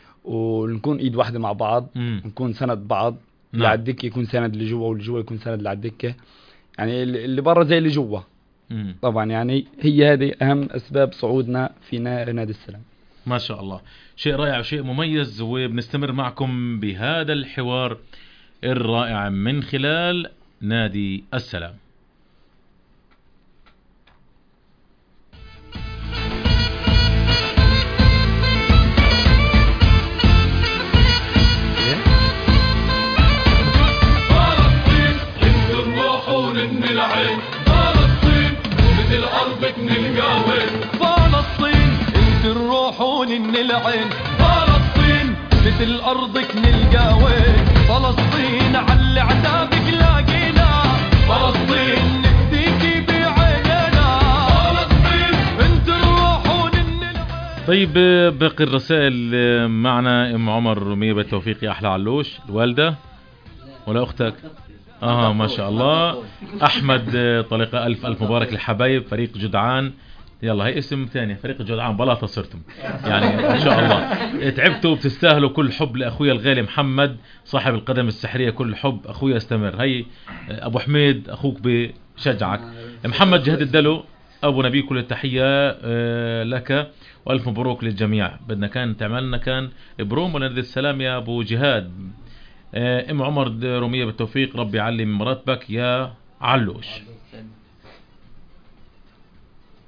ونكون ايد واحده مع بعض، مم. نكون سند بعض. نعم. اللي على الدكه يكون سند اللي جوا، واللي جوا يكون سند اللي على الدكه، يعني اللي برا زي اللي جوا. طبعا يعني هي هذه اهم اسباب صعودنا في نادي السلام. ما شاء الله، شيء رائع وشيء مميز، وبنستمر معكم بهذا الحوار الرائع من خلال نادي السلام. من العين فلسطين مثل أرضك نلقاوين، فلسطين انت الروحون من العين، فلسطين مثل أرضك نلقاوين، فلسطين على عتابك لاقينا، فلسطين نفديكي بعيننا، فلسطين انت الروحون من العين. طيب باقي الرسائل معنا ام عمر رمية بالتوفيق يا احلى علوش، الوالدة ولا اختك؟ اه ما شاء الله. احمد طليقة الف الف مبارك للحبايب فريق جدعان. يلا هي اسم ثاني، فريق جدعان بلاطة صرتم يعني ان شاء الله تعبتوا وبتستاهلوا كل حب لاخويا الغالي محمد صاحب القدم السحرية، كل حب اخويا استمر. هي ابو حميد اخوك بشجعك. محمد جهاد الدلو ابو نبي كل التحية لك والف مبروك للجميع. بدنا كان تعملنا كان بروم ونادي السلام يا ابو جهاد. ام عمر رومية بالتوفيق، ربي يعلي من مراتبك يا علوش.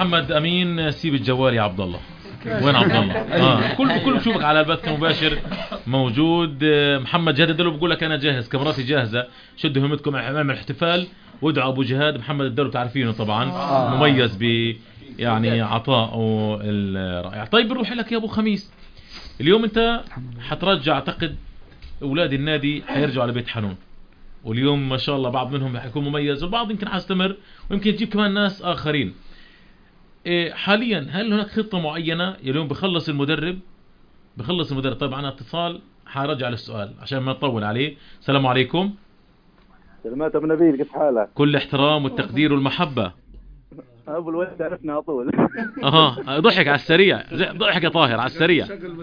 محمد امين سيب الجوال يا عبد الله. وين عبد الله؟ اه كل كل بشوفك على البث المباشر موجود. محمد جهاد الدلو بقول لك انا جاهز، كاميراتي جاهزه، شدوا همتكم امام الاحتفال وادعوا ابو جهاد. محمد الدلو تعرفينه طبعا آه. مميز ب يعني عطائه الرائع. طيب بنروح لك يا ابو خميس، اليوم انت حترجع اعتقد اولاد النادي حيرجعوا على بيت حنون، واليوم ما شاء الله بعض منهم حيكون مميز والبعض يمكن حيستمر ويمكن تجيب كمان ناس اخرين. إيه حاليا هل هناك خطة معينة؟ اليوم بخلص المدرب بخلص المدرب طيب انا اتصال حارجع للسؤال عشان ما نطول عليه. السلام عليكم. سلامات ابو نبيل، كيف حالك؟ كل احترام والتقدير والمحبة. ابو الولد عرفنا على طول. اها ضحك على السريع، ضحك يا طاهر على السريع.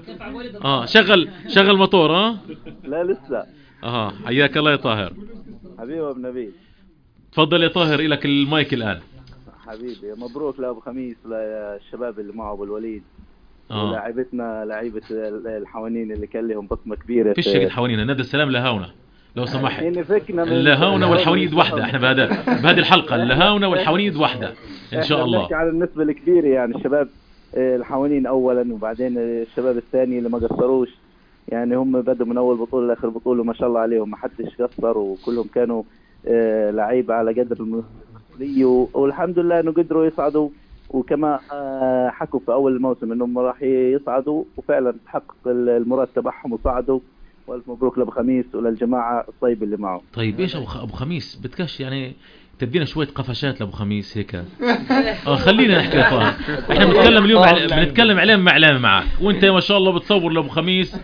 اه شغل شغل موتور. اه لا لسه. اها حياك الله يا طاهر. حبيبي ابو نبيل. تفضل يا طاهر لك المايك الان. حبيبي مبروك لابو خميس للشباب اللي معه ابو الوليد. اه ولاعيبتنا لعيبه الحوانين اللي كان لهم بصمه كبيره. فيش هيك الحوانين، نادي السلام لهاونه لو سمحت. اللهاونه والحوانيد واحده، احنا بهذا بهذه الحلقه اللهاونه والحوانيد واحده ان شاء الله. نحكي على النسبه الكبيره يعني الشباب الحوانين اولا وبعدين الشباب الثاني اللي ما قصروش، يعني هم بدوا من اول بطوله لاخر بطوله ما شاء الله عليهم، ما حدش قصر وكلهم كانوا لعيبه على قدر المسؤوليه، والحمد لله انه قدروا يصعدوا، وكما حكوا في اول الموسم انهم راح يصعدوا وفعلا تحقق المراد تبعهم وصعدوا. والف مبروك لابو خميس وللجماعه الطيب اللي معه. طيب ايش ابو ابو خميس بدكش يعني تدينا شويه قفشات لابو خميس هيك؟ اه خلينا نحكي يا طه، احنا بنتكلم اليوم بنتكلم اعلام مع اعلام معك، وانت ما شاء الله بتصور لابو خميس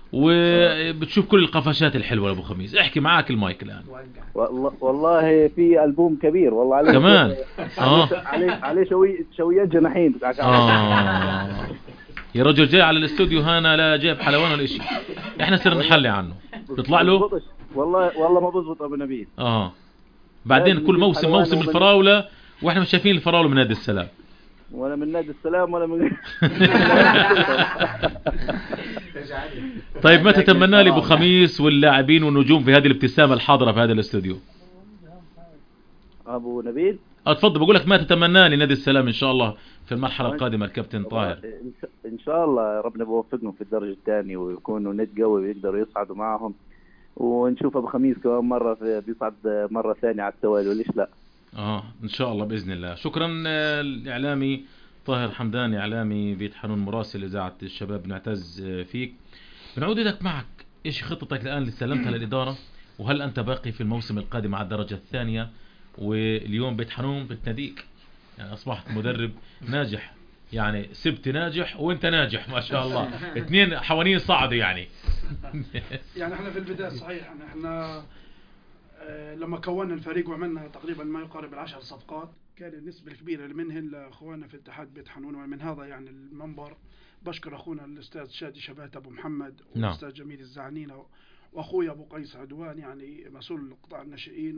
وبتشوف كل القفشات الحلوه لابو خميس. احكي معاك المايك الان. والله والله في البوم كبير والله عليه كمان اه عليه عليه شويه شويات جناحين. اه يا رجل جاي على الاستوديو هنا لا جايب حلوان ولا شيء، احنا صرنا نحلي عنه بيطلع له والله والله ما بزبط ابو نبيل. اه بعدين كل موسم موسم الفراوله واحنا مش شايفين الفراوله من نادي السلام ولا من نادي السلام ولا من طيب ما تتمنى لي ابو خميس واللاعبين والنجوم في هذه الابتسامه الحاضره في هذا الاستوديو؟ ابو نبيل اتفضل. بقول لك ما تتمنى لي نادي السلام ان شاء الله في المرحله القادمه الكابتن طاهر؟ ان شاء الله ربنا بيوفقهم في الدرجه الثانيه ويكونوا نت قوي ويقدروا يصعدوا معهم، ونشوف ابو خميس كمان مره بيصعد مره ثانيه على التوالي وليش لا. اه ان شاء الله باذن الله. شكرا الاعلامي طاهر حمداني اعلامي بيت حنون مراسل اذاعه الشباب، نعتز فيك. بنعود لك معك، ايش خطتك الان اللي سلمتها للاداره؟ وهل انت باقي في الموسم القادم على الدرجه الثانيه؟ واليوم بيت حنون بتناديك، يعني اصبحت مدرب ناجح، يعني سبت ناجح وانت ناجح ما شاء الله، اثنين حوانين صعدوا يعني. يعني احنا في البدايه صحيح يعني احنا اه لما كونا الفريق وعملنا تقريبا ما يقارب العشر صفقات، كان النسبه الكبيره منهن لاخواننا في اتحاد بيت حنون. ومن هذا يعني المنبر بشكر اخونا الاستاذ شادي شبات ابو محمد والاستاذ جميل الزعنينه واخويا ابو قيس عدوان يعني مسؤول قطاع الناشئين،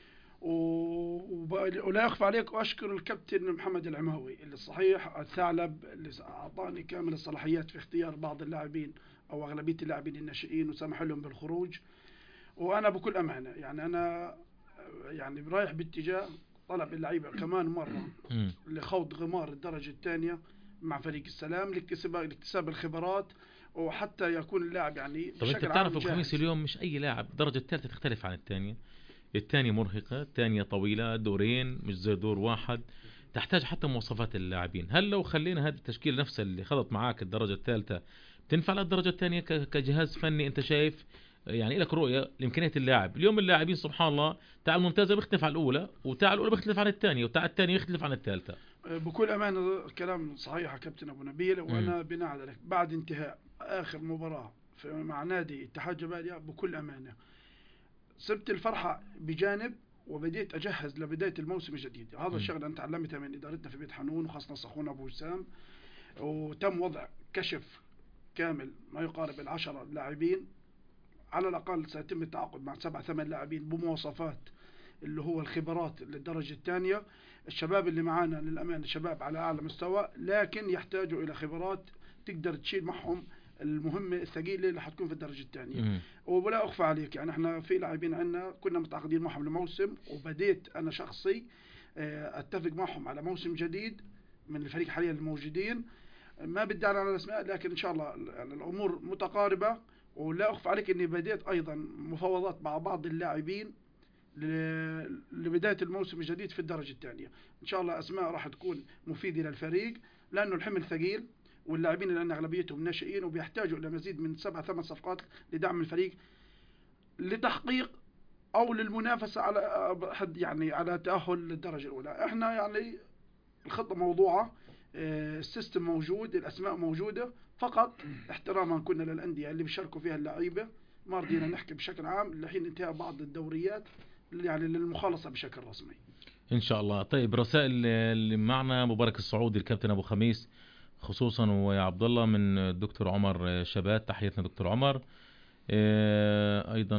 ولا يخفى عليك واشكر الكابتن محمد العماوي اللي صحيح الثعلب اللي اعطاني كامل الصلاحيات في اختيار بعض اللاعبين او اغلبيه اللاعبين الناشئين وسمح لهم بالخروج. وانا بكل امانه يعني انا يعني رايح باتجاه طلب اللعيبه كمان مره لخوض غمار الدرجه الثانيه مع فريق السلام لاكتساب لاكتساب الخبرات وحتى يكون اللاعب يعني. طب انت بتعرف ابو خميس اليوم مش اي لاعب الدرجه الثالثه تختلف عن الثانيه، الثانية مرهقة، الثانية طويلة، دورين مش زي دور واحد، تحتاج حتى مواصفات اللاعبين. هل لو خلينا هذه التشكيلة نفسها اللي خضت معاك الدرجة الثالثة تنفع للدرجة الثانية كجهاز فني؟ انت شايف يعني لك رؤية لإمكانية اللاعب؟ اليوم اللاعبين سبحان الله تاع الممتازة بيختلف عن الأولى، وتاع الأولى بيختلف عن الثانية، وتاع الثانية يختلف عن الثالثة. بكل أمانة كلام صحيح كابتن أبو نبيل، وأنا بناء على ذلك بعد انتهاء آخر مباراة مع نادي اتحاد جباليا بكل أمانة سبت الفرحة بجانب وبديت أجهز لبداية الموسم الجديد. هذا الشغل أنا تعلمته من إدارتنا في بيت حنون وخاصة أخونا أبو وسام، وتم وضع كشف كامل ما يقارب العشرة لاعبين على الأقل. سيتم التعاقد مع سبع ثمان لاعبين بمواصفات اللي هو الخبرات للدرجة الثانية. الشباب اللي معانا للأمانة شباب على أعلى مستوى، لكن يحتاجوا إلى خبرات تقدر تشيل معهم المهمة الثقيلة اللي حتكون في الدرجة الثانية. ولا أخفى عليك يعني احنا في لاعبين عندنا كنا متعاقدين معهم لموسم، وبديت أنا شخصي اتفق معهم على موسم جديد من الفريق حاليا الموجودين. ما بدي أعلن على الأسماء، لكن إن شاء الله يعني الأمور متقاربة. ولا أخفى عليك إني بديت أيضا مفاوضات مع بعض اللاعبين لبداية الموسم الجديد في الدرجة الثانية. إن شاء الله أسماء راح تكون مفيدة للفريق، لأنه الحمل ثقيل، واللاعبين لأن أغلبيتهم ناشئين وبيحتاجوا إلى مزيد من سبع ثمان صفقات لدعم الفريق لتحقيق أو للمنافسة على حد يعني على تأهل للدرجة الأولى. إحنا يعني الخطة موضوعة، السيستم موجود، الأسماء موجودة، فقط احتراما كنا للأندية اللي بيشاركوا فيها اللعيبة. ما رضينا نحكي بشكل عام لحين انتهاء بعض الدوريات يعني للمخالصة بشكل رسمي إن شاء الله. طيب رسائل اللي معنا مبارك الصعودي الكابتن أبو خميس خصوصا ويا عبد الله من الدكتور عمر شبات، تحياتنا دكتور عمر. أيضا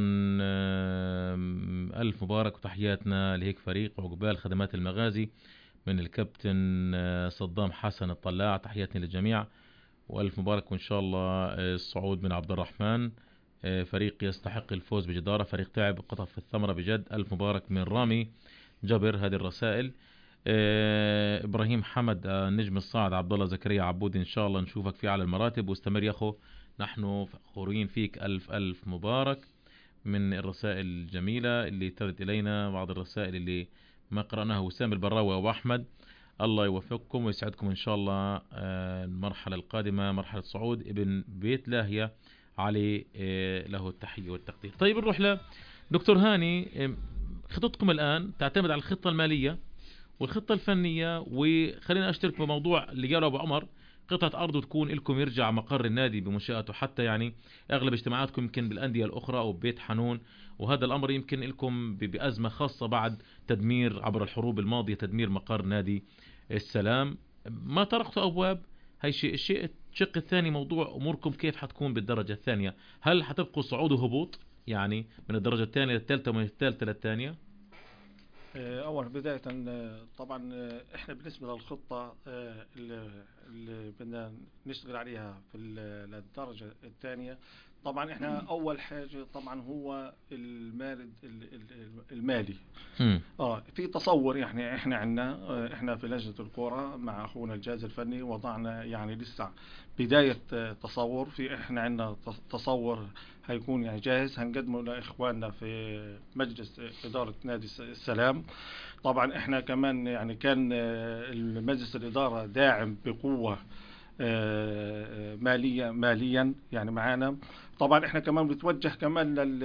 ألف مبارك وتحياتنا لهيك فريق عقبال خدمات المغازي من الكابتن صدام حسن الطلاع، تحياتنا للجميع وألف مبارك. وإن شاء الله الصعود من عبد الرحمن، فريق يستحق الفوز بجدارة، فريق تعب قطف في الثمرة بجد. ألف مبارك من رامي جبر. هذه الرسائل. إبراهيم حمد النجم الصاعد عبد الله زكريا عبود، إن شاء الله نشوفك في على المراتب واستمر يا أخو، نحن فخورين فيك. ألف ألف مبارك. من الرسائل الجميلة اللي ترد إلينا بعض الرسائل اللي ما قرأناها وسام البراوي أو أحمد، الله يوفقكم ويسعدكم إن شاء الله. المرحلة القادمة مرحلة صعود ابن بيت لاهية علي له التحية والتقدير. طيب نروح له دكتور هاني، خطتكم الآن تعتمد على الخطة المالية والخطة الفنية، وخلينا أشترك بموضوع اللي قاله أبو عمر، قطعة أرض تكون لكم يرجع مقر النادي بمنشأته، حتى يعني أغلب اجتماعاتكم يمكن بالأندية الأخرى أو ببيت حنون، وهذا الأمر يمكن لكم بأزمة خاصة بعد تدمير عبر الحروب الماضية، تدمير مقر نادي السلام. ما طرقتوا أبواب هاي شيء. الشيء الشق الثاني موضوع أموركم كيف حتكون بالدرجة الثانية، هل حتبقوا صعود وهبوط يعني من الدرجة الثانية للثالثة ومن الثالثة للثانية؟ أول بداية طبعا إحنا بالنسبة للخطة اللي بدنا نشتغل عليها في الدرجة الثانية، طبعا إحنا أول حاجة طبعا هو المال المالي. آه في تصور يعني إحنا عنا إحنا في لجنة الكرة مع أخونا الجهاز الفني وضعنا يعني لسه بداية تصور، في إحنا عنا تصور هيكون يعني جاهز هنقدمه لإخواننا في مجلس إدارة نادي السلام. طبعا إحنا كمان يعني كان المجلس الإدارة داعم بقوة ماليا ماليا يعني معانا. طبعا احنا كمان بنتوجه كمان لل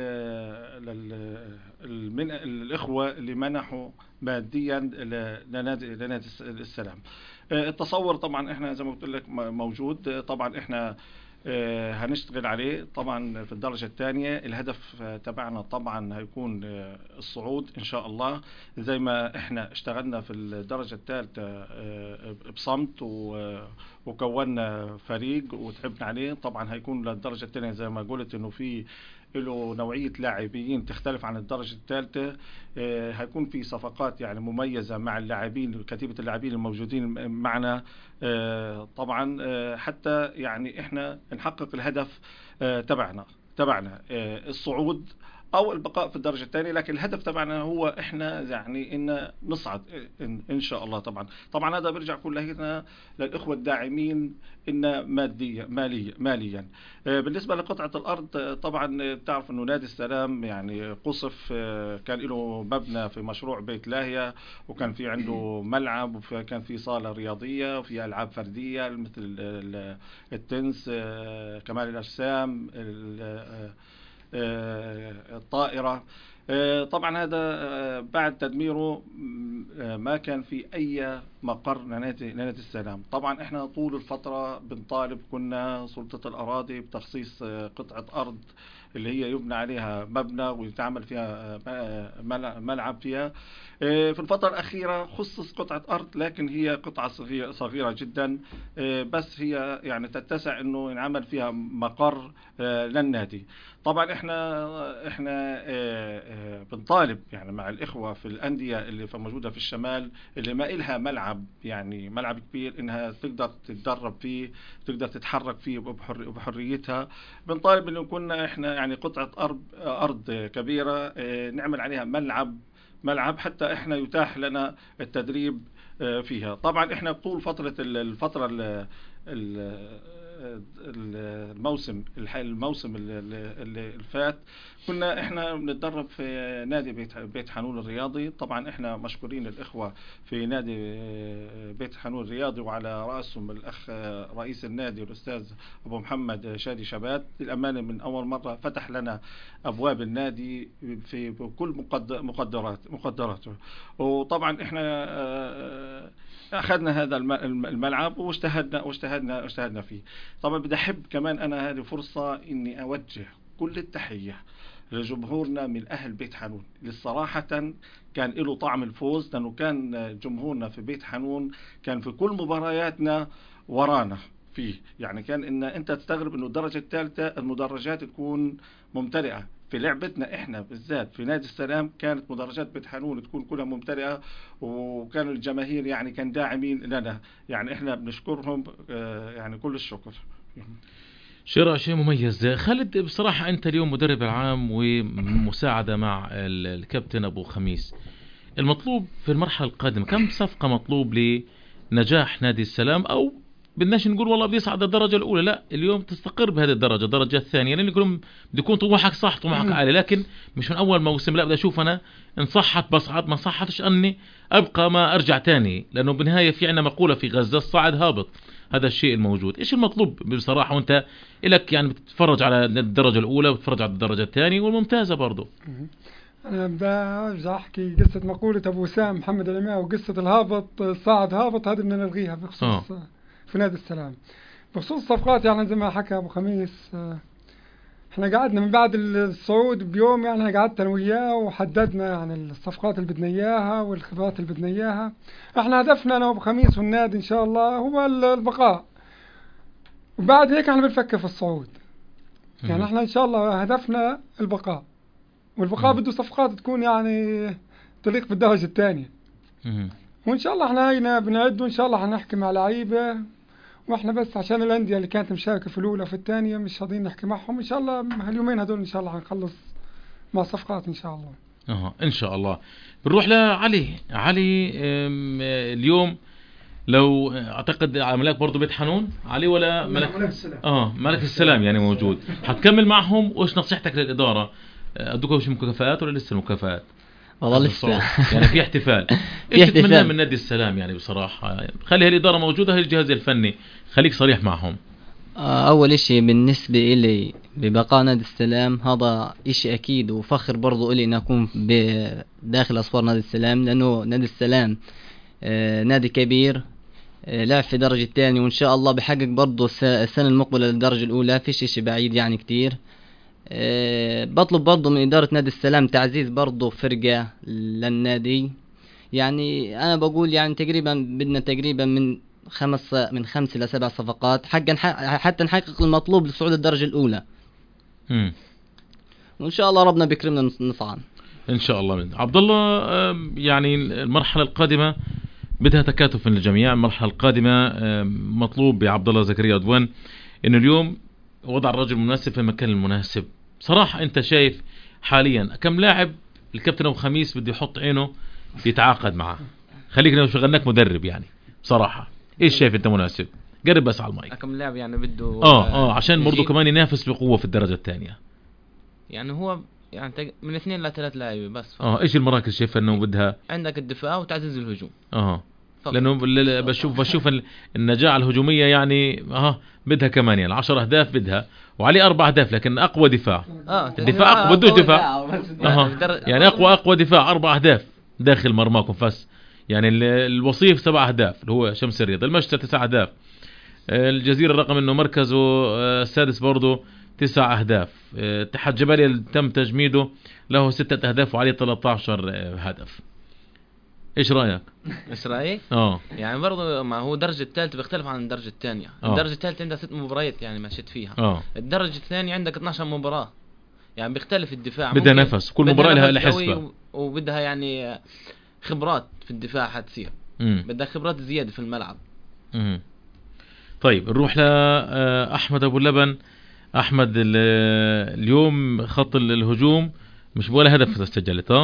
لل من الاخوه اللي منحوا ماديا لنادي لنادي السلام. التصور طبعا احنا زي ما قلت لك موجود، طبعا احنا هنشتغل عليه. طبعا في الدرجة الثانية الهدف تبعنا طبعا هيكون الصعود إن شاء الله، زي ما احنا اشتغلنا في الدرجة الثالثة بصمت وكونا فريق وتعبنا عليه. طبعا هيكون للدرجة الثانية زي ما قلت انه في له نوعية لاعبين تختلف عن الدرجة الثالثة. اه هيكون في صفقات يعني مميزة مع اللاعبين، كتيبة اللاعبين الموجودين معنا. اه طبعا اه حتى يعني احنا نحقق الهدف اه تبعنا تبعنا اه الصعود او البقاء في الدرجة الثانية، لكن الهدف تبعنا هو احنا يعني ان نصعد ان, إن شاء الله. طبعا طبعا هذا بيرجع كلنا للاخوة الداعمين ان ماديا ماليا ماليا. بالنسبة لقطعة الارض طبعا بتعرف انه نادي السلام يعني قصف كان له مبنى في مشروع بيت لاهية، وكان في عنده ملعب وكان في صالة رياضية وفي العاب فردية مثل التنس، كمال الاجسام، الطائرة. طبعا هذا بعد تدميره ما كان في أي مقر لنادي لنادي السلام. طبعا احنا طول الفترة بنطالب كنا سلطة الأراضي بتخصيص قطعة أرض اللي هي يبنى عليها مبنى ويتعمل فيها ملعب فيها. في الفترة الأخيرة خصص قطعة أرض، لكن هي قطعة صغيرة, صغيرة جدا، بس هي يعني تتسع إنه ينعمل فيها مقر للنادي. طبعا إحنا إحنا بنطالب يعني مع الإخوة في الأندية اللي موجودة في الشمال اللي ما إلها ملعب يعني ملعب كبير إنها تقدر تتدرب فيه، تقدر تتحرك فيه بحريتها. بنطالب إنه كنا إحنا يعني قطعة أرض أرض كبيرة نعمل عليها ملعب ملعب حتى احنا يتاح لنا التدريب فيها. طبعا احنا طول فترة الفترة الموسم الموسم اللي فات كنا احنا بنتدرب في نادي بيت بيت حانون الرياضي. طبعا احنا مشكورين الاخوة في نادي بيت حانون الرياضي وعلى رأسهم الاخ رئيس النادي الاستاذ ابو محمد شادي شبات. للامانة من اول مرة فتح لنا ابواب النادي في كل مقدرات مقدراته. وطبعا احنا اخذنا هذا الملعب واجتهدنا واجتهدنا واجتهدنا فيه. طبعا بدي احب كمان انا هذه فرصة اني اوجه كل التحية لجمهورنا من اهل بيت حانون. للصراحة كان له طعم الفوز لانه كان جمهورنا في بيت حانون كان في كل مبارياتنا ورانا فيه. يعني كان ان انت تستغرب انه الدرجة الثالثة المدرجات تكون ممتلئة. في لعبتنا احنا بالذات في نادي السلام كانت مدرجات بيت حانون تكون كلها ممتلئة وكانوا الجماهير يعني كان داعمين لنا. يعني احنا بنشكرهم يعني كل الشكر. شراء شيء مميز. خالد بصراحة انت اليوم مدرب العام ومساعدة مع الكابتن ابو خميس. المطلوب في المرحلة القادمة كم صفقة مطلوب لنجاح نادي السلام؟ او بدناش نقول والله بدي يصعد الدرجة الأولى، لا اليوم تستقر بهذه الدرجة الدرجة الثانية، لأن كلهم بده يكون طموحك صح طموحك عالي، لكن مش من أول موسم لا بدي أشوف أنا إن صحت بصعد ما صحتش أني أبقى ما أرجع تاني، لأنه بالنهاية في عنا مقولة في غزة الصعد هابط. هذا الشيء الموجود. إيش المطلوب بصراحة وأنت إلك يعني بتتفرج على الدرجة الأولى وتتفرج على الدرجة الثانية والممتازة برضو؟ أنا بدي أحكي قصة مقولة أبو وسام محمد العماوي وقصة الهابط صعد هابط، هذه بدنا نلغيها بخصوص أوه. في نادي السلام. بخصوص الصفقات يعني زي ما حكى أبو خميس، احنا قعدنا من بعد الصعود بيوم يعني قعدت أنا وياه وحددنا يعني الصفقات اللي بدنا إياها والخبرات اللي بدنا إياها. احنا هدفنا أنا وأبو خميس والنادي إن شاء الله هو البقاء، وبعد هيك احنا بنفكر في الصعود. يعني احنا إن شاء الله هدفنا البقاء، والبقاء بده صفقات تكون يعني تليق بالدرجة الثانية. وإن شاء الله احنا هينا بنعد وإن شاء الله حنحكي مع لعيبة، واحنا بس عشان الأندية اللي كانت مشاركة في الأولى وفي الثانية مش راضيين نحكي معهم. إن شاء الله هاليومين هدول إن شاء الله هنخلص مع صفقات إن شاء الله. اه إن شاء الله. بنروح لعلي. علي اليوم لو أعتقد على ملاك برضو بيت حانون علي ولا ملك السلام؟ اه ملك السلام يعني موجود. هتكمل معهم وإيش نصيحتك للإدارة؟ أدوكوا شي مكافآت ولا لسه المكافآت؟ والله لسه يعني في احتفال. ايش تتمنى من نادي السلام يعني بصراحة؟ خلي هالإدارة موجودة، هاي الجهاز الفني خليك صريح معهم. أول إشي بالنسبة إلي ببقاء نادي السلام هذا إشي أكيد وفخر برضو إلي أن أكون بداخل أسوار نادي السلام، لأنه نادي السلام نادي كبير لعب في درجة الثانية، وإن شاء الله بحقق برضو السنة المقبلة للدرجة الأولى، فيش إشي بعيد يعني كتير. أه بطلب برضو من إدارة نادي السلام تعزيز برضو فرقة للنادي. يعني أنا بقول يعني تقريبا بدنا تقريبا من خمس من خمس إلى سبع صفقات حقا حتى نحقق المطلوب لصعود الدرجة الأولى. مم. وإن شاء الله ربنا بيكرمنا نصعد إن شاء الله. من عبد الله يعني المرحلة القادمة بدها تكاتف من الجميع. المرحلة القادمة مطلوب بعبد الله زكريا أدوان إنه اليوم وضع الرجل المناسب في المكان المناسب. صراحة أنت شايف حاليا كم لاعب الكابتن أبو خميس بده يحط عينه يتعاقد معه؟ خليك لو شغلناك مدرب يعني بصراحة إيش شايف أنت مناسب؟ قرب بس على المايك. كم لاعب يعني بده آه آه عشان برضو كمان ينافس بقوة في الدرجة الثانية. يعني هو يعني من اثنين لثلاث لاعبين بس. آه إيش المراكز شايف إنه بدها؟ عندك الدفاع وتعزيز الهجوم. آه لأنه بشوف بشوف النجاعة الهجومية يعني آه بدها كمان يعني عشر أهداف بدها وعليه أربع أهداف، لكن أقوى دفاع. آه الدفاع أقوى بدوش دفاع. آه يعني أقوى أقوى دفاع أربع أهداف داخل مرماكم فس. يعني الوصيف سبع أهداف اللي هو شمس الرياض، المشتى تسع أهداف، الجزيرة رقم إنه مركزه السادس برضه تسع أهداف، اتحاد جباليا تم تجميده له ستة أهداف وعليه ثلاثة عشر هدف. ايش رايك؟ ايش رايك؟ اه يعني برضه ما هو الدرجه الثالثه بيختلف عن الدرجه الثانيه. الدرجه الثالثه عندها ست مباريات يعني مشيت فيها. أوه. الدرجه الثانيه عندك اثناشر مباراه، يعني بيختلف الدفاع، بدها نفس كل مباراه لها حسبه وبدها يعني خبرات في الدفاع حتصير، بدها خبرات زياده في الملعب. امم طيب نروح لاحمد ابو اللبن. احمد اليوم خط الهجوم مش ولا هدف سجلت اه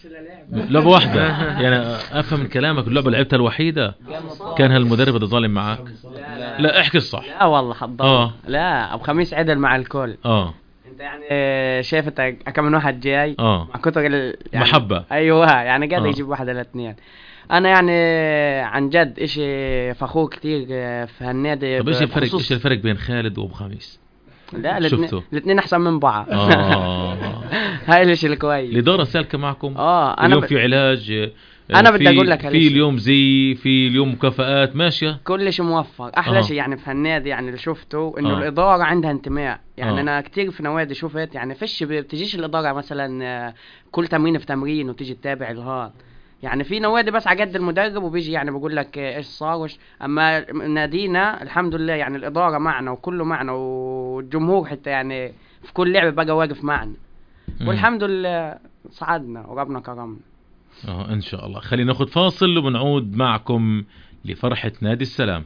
لعبة واحدة يعني افهم من كلامك اللعبة اللي لعبتها الوحيدة كان هالمدرب اللي ظالم معك؟ لا, لا احكي الصح. لا والله حضر اه لا ابو خميس عدل مع الكل. اه انت يعني شايف كم من واحد جاي اه مع كتر يعني محبة. ايوه يعني قاعد يجيب واحد ولا اثنين. انا يعني عن جد اشي فخور كتير في هالنادي. طب ايش الفرق ايش الفرق بين خالد وابو خميس؟ لا الاثنين احسن من بعض. اه هاي الشيء الكويس. الاداره سالكه معكم اه انا اليوم ب... في علاج انا بدي اقول لك في اليوم زي في اليوم مكافآت ماشيه كل شيء موفق. احلى آه. شيء يعني في هالنادي يعني اللي شفته انه آه. الاداره عندها انتماء يعني آه. انا كتير في نوادي شفت يعني فيش بتجيش الاداره مثلا كل تمرين في تمرين وتيجي تتابع الهاد يعني في نوادي بس على قد المدرب وبيجي يعني بقول لك ايش صار وش. اما نادينا الحمد لله يعني الاداره معنا وكله معنا والجمهور حتى يعني في كل لعبه بقى واقف معنا والحمد لله صعدنا وربنا كرمنا. اه ان شاء الله. خلينا ناخذ فاصل وبنعود معكم لفرحة نادي السلام.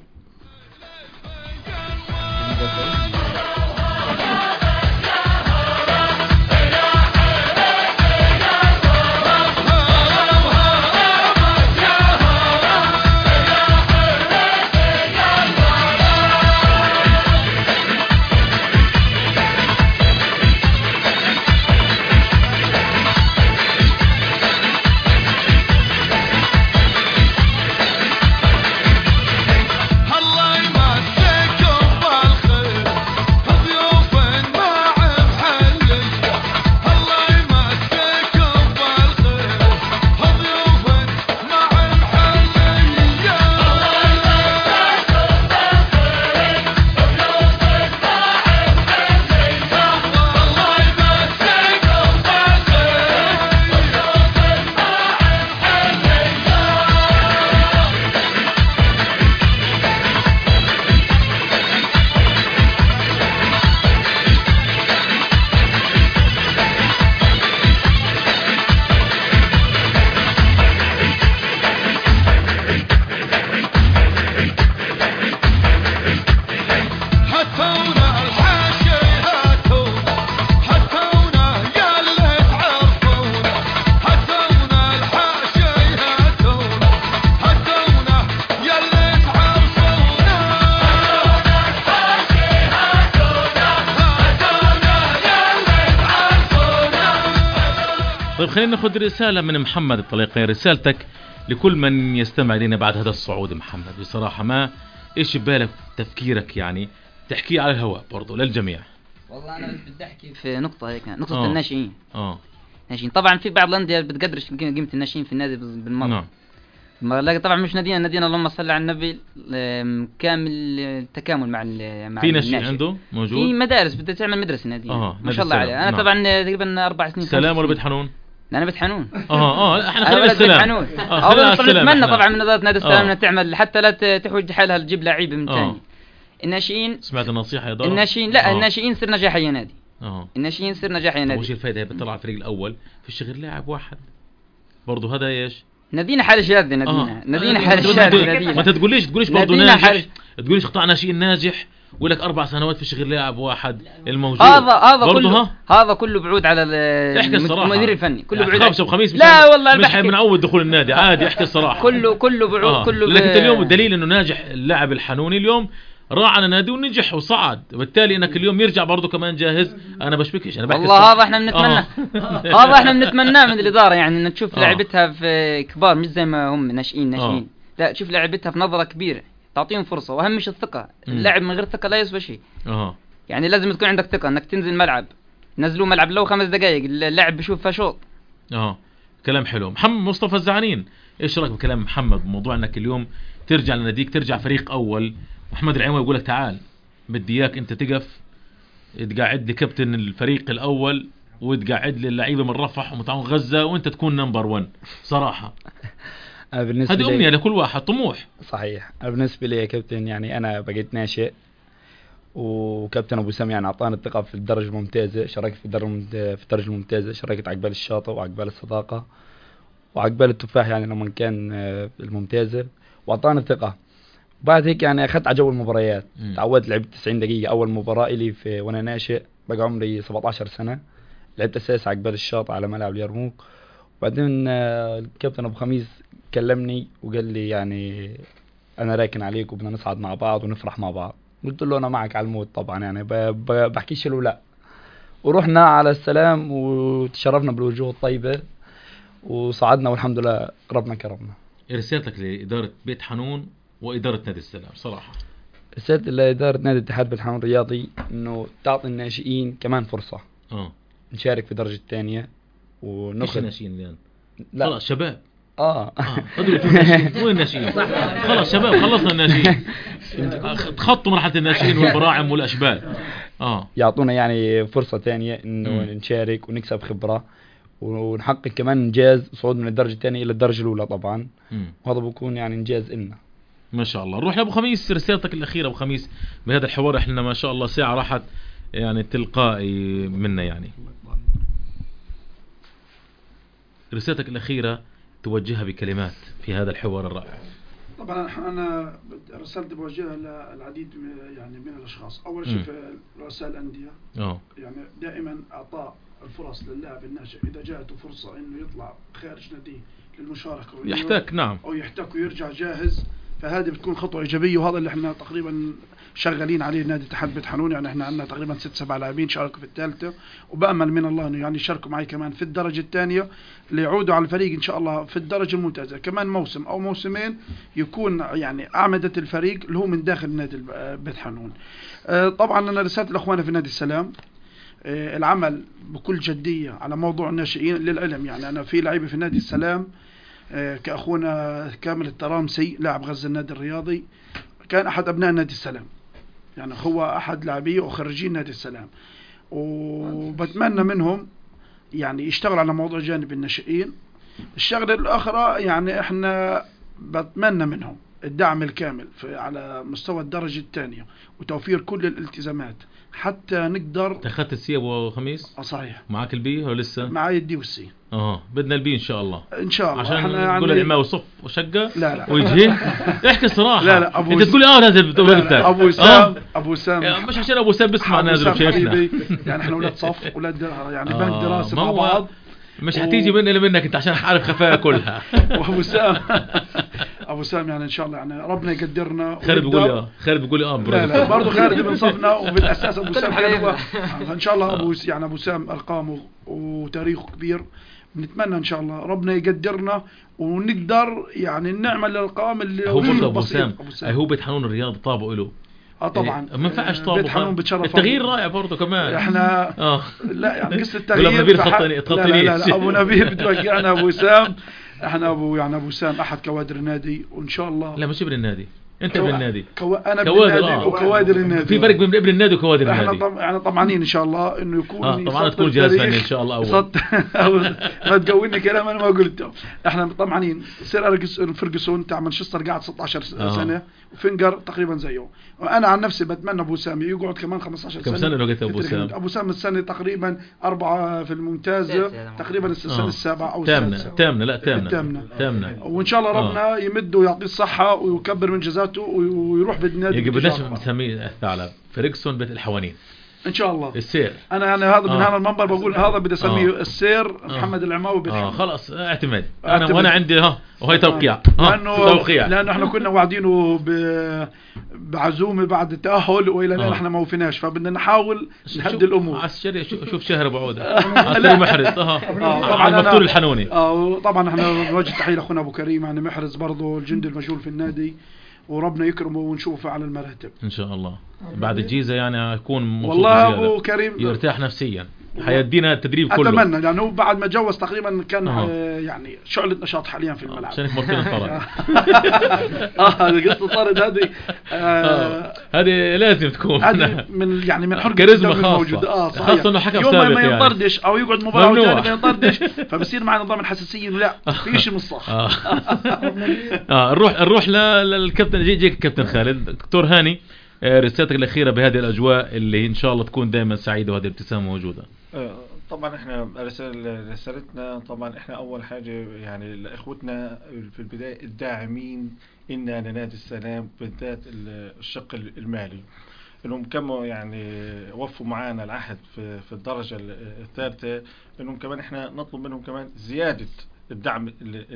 خلينا ناخذ رسالة من محمد الطليقي. رسالتك لكل من يستمع لنا بعد هذا الصعود محمد بصراحة ما ايش ببالك تفكيرك يعني تحكي على الهواء برضو للجميع. والله انا بدي احكي في نقطة هيك نقطة أوه. الناشئين اه ناشئين طبعا في بعض الأندية بتقدرش قيمة الناشئين في النادي بالمرة. نعم لا طبعا مش نادينا نادينا اللهم صل على النبي كامل التكامل مع مع في ناشئين عنده موجود في مدارس بدها تعمل مدرسة نادية آه. ما شاء الله عليه. انا نعم. طبعا تقريبا اربع سنين سلام ولا بيت حنون؟ انا بيت حنون اه اه احنا خلينا السلام اه نتمنى طبعا من اداره نادي السلام انها تعمل حتى لا تحوج حالها تجيب لعيبه من ثاني. الناشئين سمعت النصيحه يا دار الناشئين لا أوه. الناشئين صير نجاح يا نادي اه الناشئين صير نجاح يا نادي. وش الفائده هي بتطلع على الفريق الاول في الشغل لاعب واحد برضه هذا ايش نادينا حال شاذ نادينا آه. نادينا حال شاذ نادينا ما تقوليش تقوليش برضه ناجح تقوليش قطاع ناشئين ناجح ويقول لك اربع سنوات في شغل لاعب واحد الموجود هذا هذا كله هذا كله بعود على المدير الفني كله يعني بعود خمسة وخميس لا والله مش حيب نعود دخول النادي عادي احكي الصراحه كله كله بعود آه. كله لكن ب... اليوم الدليل انه ناجح اللاعب الحنوني اليوم راح على نادي ونجح وصعد وبالتالي انك اليوم يرجع برضه كمان جاهز. انا بشبكش انا بحكي والله هذا احنا بنتمنى آه. هذا احنا بنتمناه من الاداره يعني ان تشوف آه. لعبتها في كبار مش زي ما هم ناشئين ناشئين آه. لا تشوف لعبتها في نظره كبيره تعطيهم فرصه واهم شيء الثقه. اللاعب من غير ثقه لا يسوى شيء اه يعني لازم تكون عندك ثقه انك تنزل ملعب نزلوا ملعب لو خمس دقائق اللاعب بيشوف فيها شوط. اه كلام حلو. محمد مصطفى الزعانين ايش رايك بكلام محمد بموضوع انك اليوم ترجع لناديك ترجع فريق اول محمد العيموي يقول لك تعال بدي اياك انت تقف تقعد لي كابتن الفريق الاول وتقعد لي اللعيبه من رفح ومتعاون غزه وانت تكون نمبر واحد صراحه. هذه امنيه لكل واحد طموح. صحيح. بالنسبه لي يا كابتن يعني انا بقيت ناشئ وكابتن ابو سامي يعني اعطاني الثقه في الدرجه الممتازه شاركت في الدرجه في الدرجه الممتازه شاركت عقبال الشاطئ وعقبال الصداقه وعقبال التفاح يعني لما كان الممتازه واعطاني الثقه. بعد هيك يعني اخذت على جو المباريات تعودت لعبت تسعين دقيقه اول مباراه لي في وانا ناشئ بقى عمري سبعة عشر سنه لعبت اساس عقبال الشاطئ على ملعب اليرموك بعدين آه، الكابتن ابو خميس كلمني وقال لي يعني انا راكن عليك وبدنا نصعد مع بعض ونفرح مع بعض. قلت له انا معك على الموت طبعا يعني ب- ب- بحكيش له لا. ورحنا على السلام وتشرفنا بالوجوه الطيبة وصعدنا والحمد لله ربنا كرمنا. رسالتك لإدارة بيت حنون وإدارة نادي السلام صراحة؟ رسالتي لإدارة نادي الاتحاد بيت حنون الرياضي انه تعطي الناشئين كمان فرصة اه نشارك في الدرجة الثانية ايش ونخرج. الناشئين الآن؟ لا. خلاص شباب. اه ادري في الناشئين. وين الناشئين؟ خلاص شباب خلصنا الناشئين. تخطوا مرحلة الناشئين والبراعم والأشبال. اه يعطونا يعني فرصة ثانية انه مم. نشارك ونكسب خبرة ونحقق كمان انجاز صعود من الدرجة الثانية الى الدرجة الاولى طبعا. مم. وهذا بيكون يعني انجاز لنا. ما شاء الله. نروح لأبو خميس، رسالتك الأخيرة أبو خميس بهذا الحوار. احنا ما شاء الله ساعة راحت يعني تلقائي منا يعني. رسالتك الأخيرة توجهها بكلمات في هذا الحوار الرائع. طبعا انا رسالتي بوجهها للعديد من- يعني من الاشخاص. اول شيء مم. في رؤساء الانديه اه يعني دائما اعطاء الفرص للاعب الناشئ اذا جاءته فرصه انه يطلع خارج ناديه للمشاركه وإنه- يحتك نعم او يحتك ويرجع جاهز، فهذه بتكون خطوه ايجابيه. وهذا اللي احنا تقريبا شغالين عليه نادي اتحاد بيت حنون. يعني احنا عندنا تقريبا ست سبع لاعبين شاركوا في الثالثه، وبامل من الله انه يعني يشاركوا معي كمان في الدرجه الثانيه ليعودوا على الفريق ان شاء الله في الدرجه الممتازه. كمان موسم او موسمين يكون يعني اعمده الفريق اللي هو من داخل نادي الب- بيت حنون. آه، طبعا انا رسالتي لاخواننا في نادي السلام آه، العمل بكل جديه على موضوع الناشئين. للعلم يعني انا في لعيبه في نادي السلام آه، كأخونا كامل الترامسي لاعب غزة النادي الرياضي كان أحد أبناء نادي السلام، يعني هو أحد لاعبي وخريجين نادي السلام، وبتمنى منهم يعني يشتغل على موضوع جانب الناشئين. الشغلة الأخرى يعني إحنا بتمنى منهم الدعم الكامل في على مستوى الدرجة الثانية وتوفير كل الالتزامات حتى نقدر. أخذت السي أبو خميس؟ اه صحيح. معك البي ولا لسه؟ معي الدي والسي. اه بدنا البي ان شاء الله. ان شاء الله عشان احنا نقول يعني العماوي صف وشقه لا لا ويجي احكي الصراحه. لا لا ابو انت تقول اه لازم وقتك. ابو سام ابو سام مش عشان ابو سام بسمع نازل وشايفنا. يعني احنا اولاد صف اولاد يعني آه بنك دراسه مع بعض. مش هتيجي مني الا منك انت عشان عارف خفايا كلها. وابو سام ابو سام يعني ان شاء الله يعني ربنا يقدرنا. خالد بيقول لي اه خالد بيقول لي اه لا لا برضه خالد من صفنا وبالاساس ابو سام كان هو ان شاء الله ابو يعني ابو سام ارقامه وتاريخه كبير. بنتمنى ان شاء الله ربنا يقدرنا ونقدر يعني نعمل الارقام اللي هو برضه ابو سام هو بيت حنون الرياض طابه له. اه طبعا ما ينفعش طابه. بيت حنون بتشرف. التغيير رائع برضه كمان. احنا اه لا يعني قصه التغيير. ابو نبيل فح... تخطني لا, لا, لا, لا ابو نبيل بتوقعنا ابو سام. احنا ابو يعني ابو سام احد كوادر النادي وان شاء الله. لا مش ابن النادي انت ابن النادي. كو... انا ابن النادي آه. وكوادر النادي. في فرق بين ابن النادي وكوادر احنا النادي. طم... احنا طمعانين ان شاء الله انه يكون آه طبعا تكون جاهز فني ان شاء الله اول. صد... ما تقولني كلام انا ما قلته. احنا طمعانين. سير أرجس... فرجسون تاع مانشستر قاعد ستة عشر آه. سنه وفينجر تقريبا زيه. وانا عن نفسي بتمنى ابو سام يقعد كمان خمسة عشر سنه. كم سنه لقيت ابو سام؟ ابو سام السنه تقريبا اربعه في الممتازه تقريبا السنه آه. السابعه او تامنه السادسه. تامنه لا تامنه تامنه تامنه وان شاء الله ربنا آه. يمده ويعطيه الصحه ويكبر من جزاته ويروح بالنادي. يجي بدناش نسميه الثعلب فريكسون بيت الحوانين ان شاء الله. السير انا انا هذا من آه. هذا المنبر بقول هذا بدي اسميه آه. السير آه. محمد العماوي بيت اه خلاص اعتمد انا اعتمد. وانا عندي ها وهي توقيع آه. لانه توقيع لانه احنا كنا واعدينه ب... بعزومه بعد التاهل والى الان آه. احنا ما وفيناش فبدنا نحاول نهدي الامور. على الشري شوف شهر بعوده عسكري محرز اه طبعا المقتول الحنوني. اه طبعا احنا بنوجه تحيه لاخونا ابو كريم يعني محرز برضه الجندي المجهول في النادي وربنا يكرمه ونشوفه على المراتب ان شاء الله. بعد الجيزه يعني هيكون والله ابو كريم يرتاح نفسيا حيدينا التدريب كله. اتمنى لانه يعني بعد ما جوز تقريبا كان آه. يعني شعلة نشاط حاليا في الملعب. عشان مرتين طرد. اه قصه طرد هذه آه. هذه لازم تكون هذه من يعني من حرقه كاريزما خاصه. اه صحيح. خاصه انه حكم يوم ثابت ما ينطردش يعني. او يقعد مباراه وثاني ما ينطردش فبصير معنا نظام الحساسيه انه لا في شيء مش صح. اه, آه. نروح نروح للكابتن جي جيك كابتن خالد. دكتور هاني رسالتك الأخيرة بهذه الأجواء اللي إن شاء الله تكون دائما سعيدة وهذه الابتسامة موجودة. طبعا احنا رسالة رسالتنا طبعا احنا أول حاجة يعني لإخوتنا في البداية الداعمين إننا لنادي السلام بالذات الشق المالي. انهم كانوا يعني وفوا معانا العهد في في الدرجه الثالثه، انهم كمان احنا نطلب منهم كمان زياده الدعم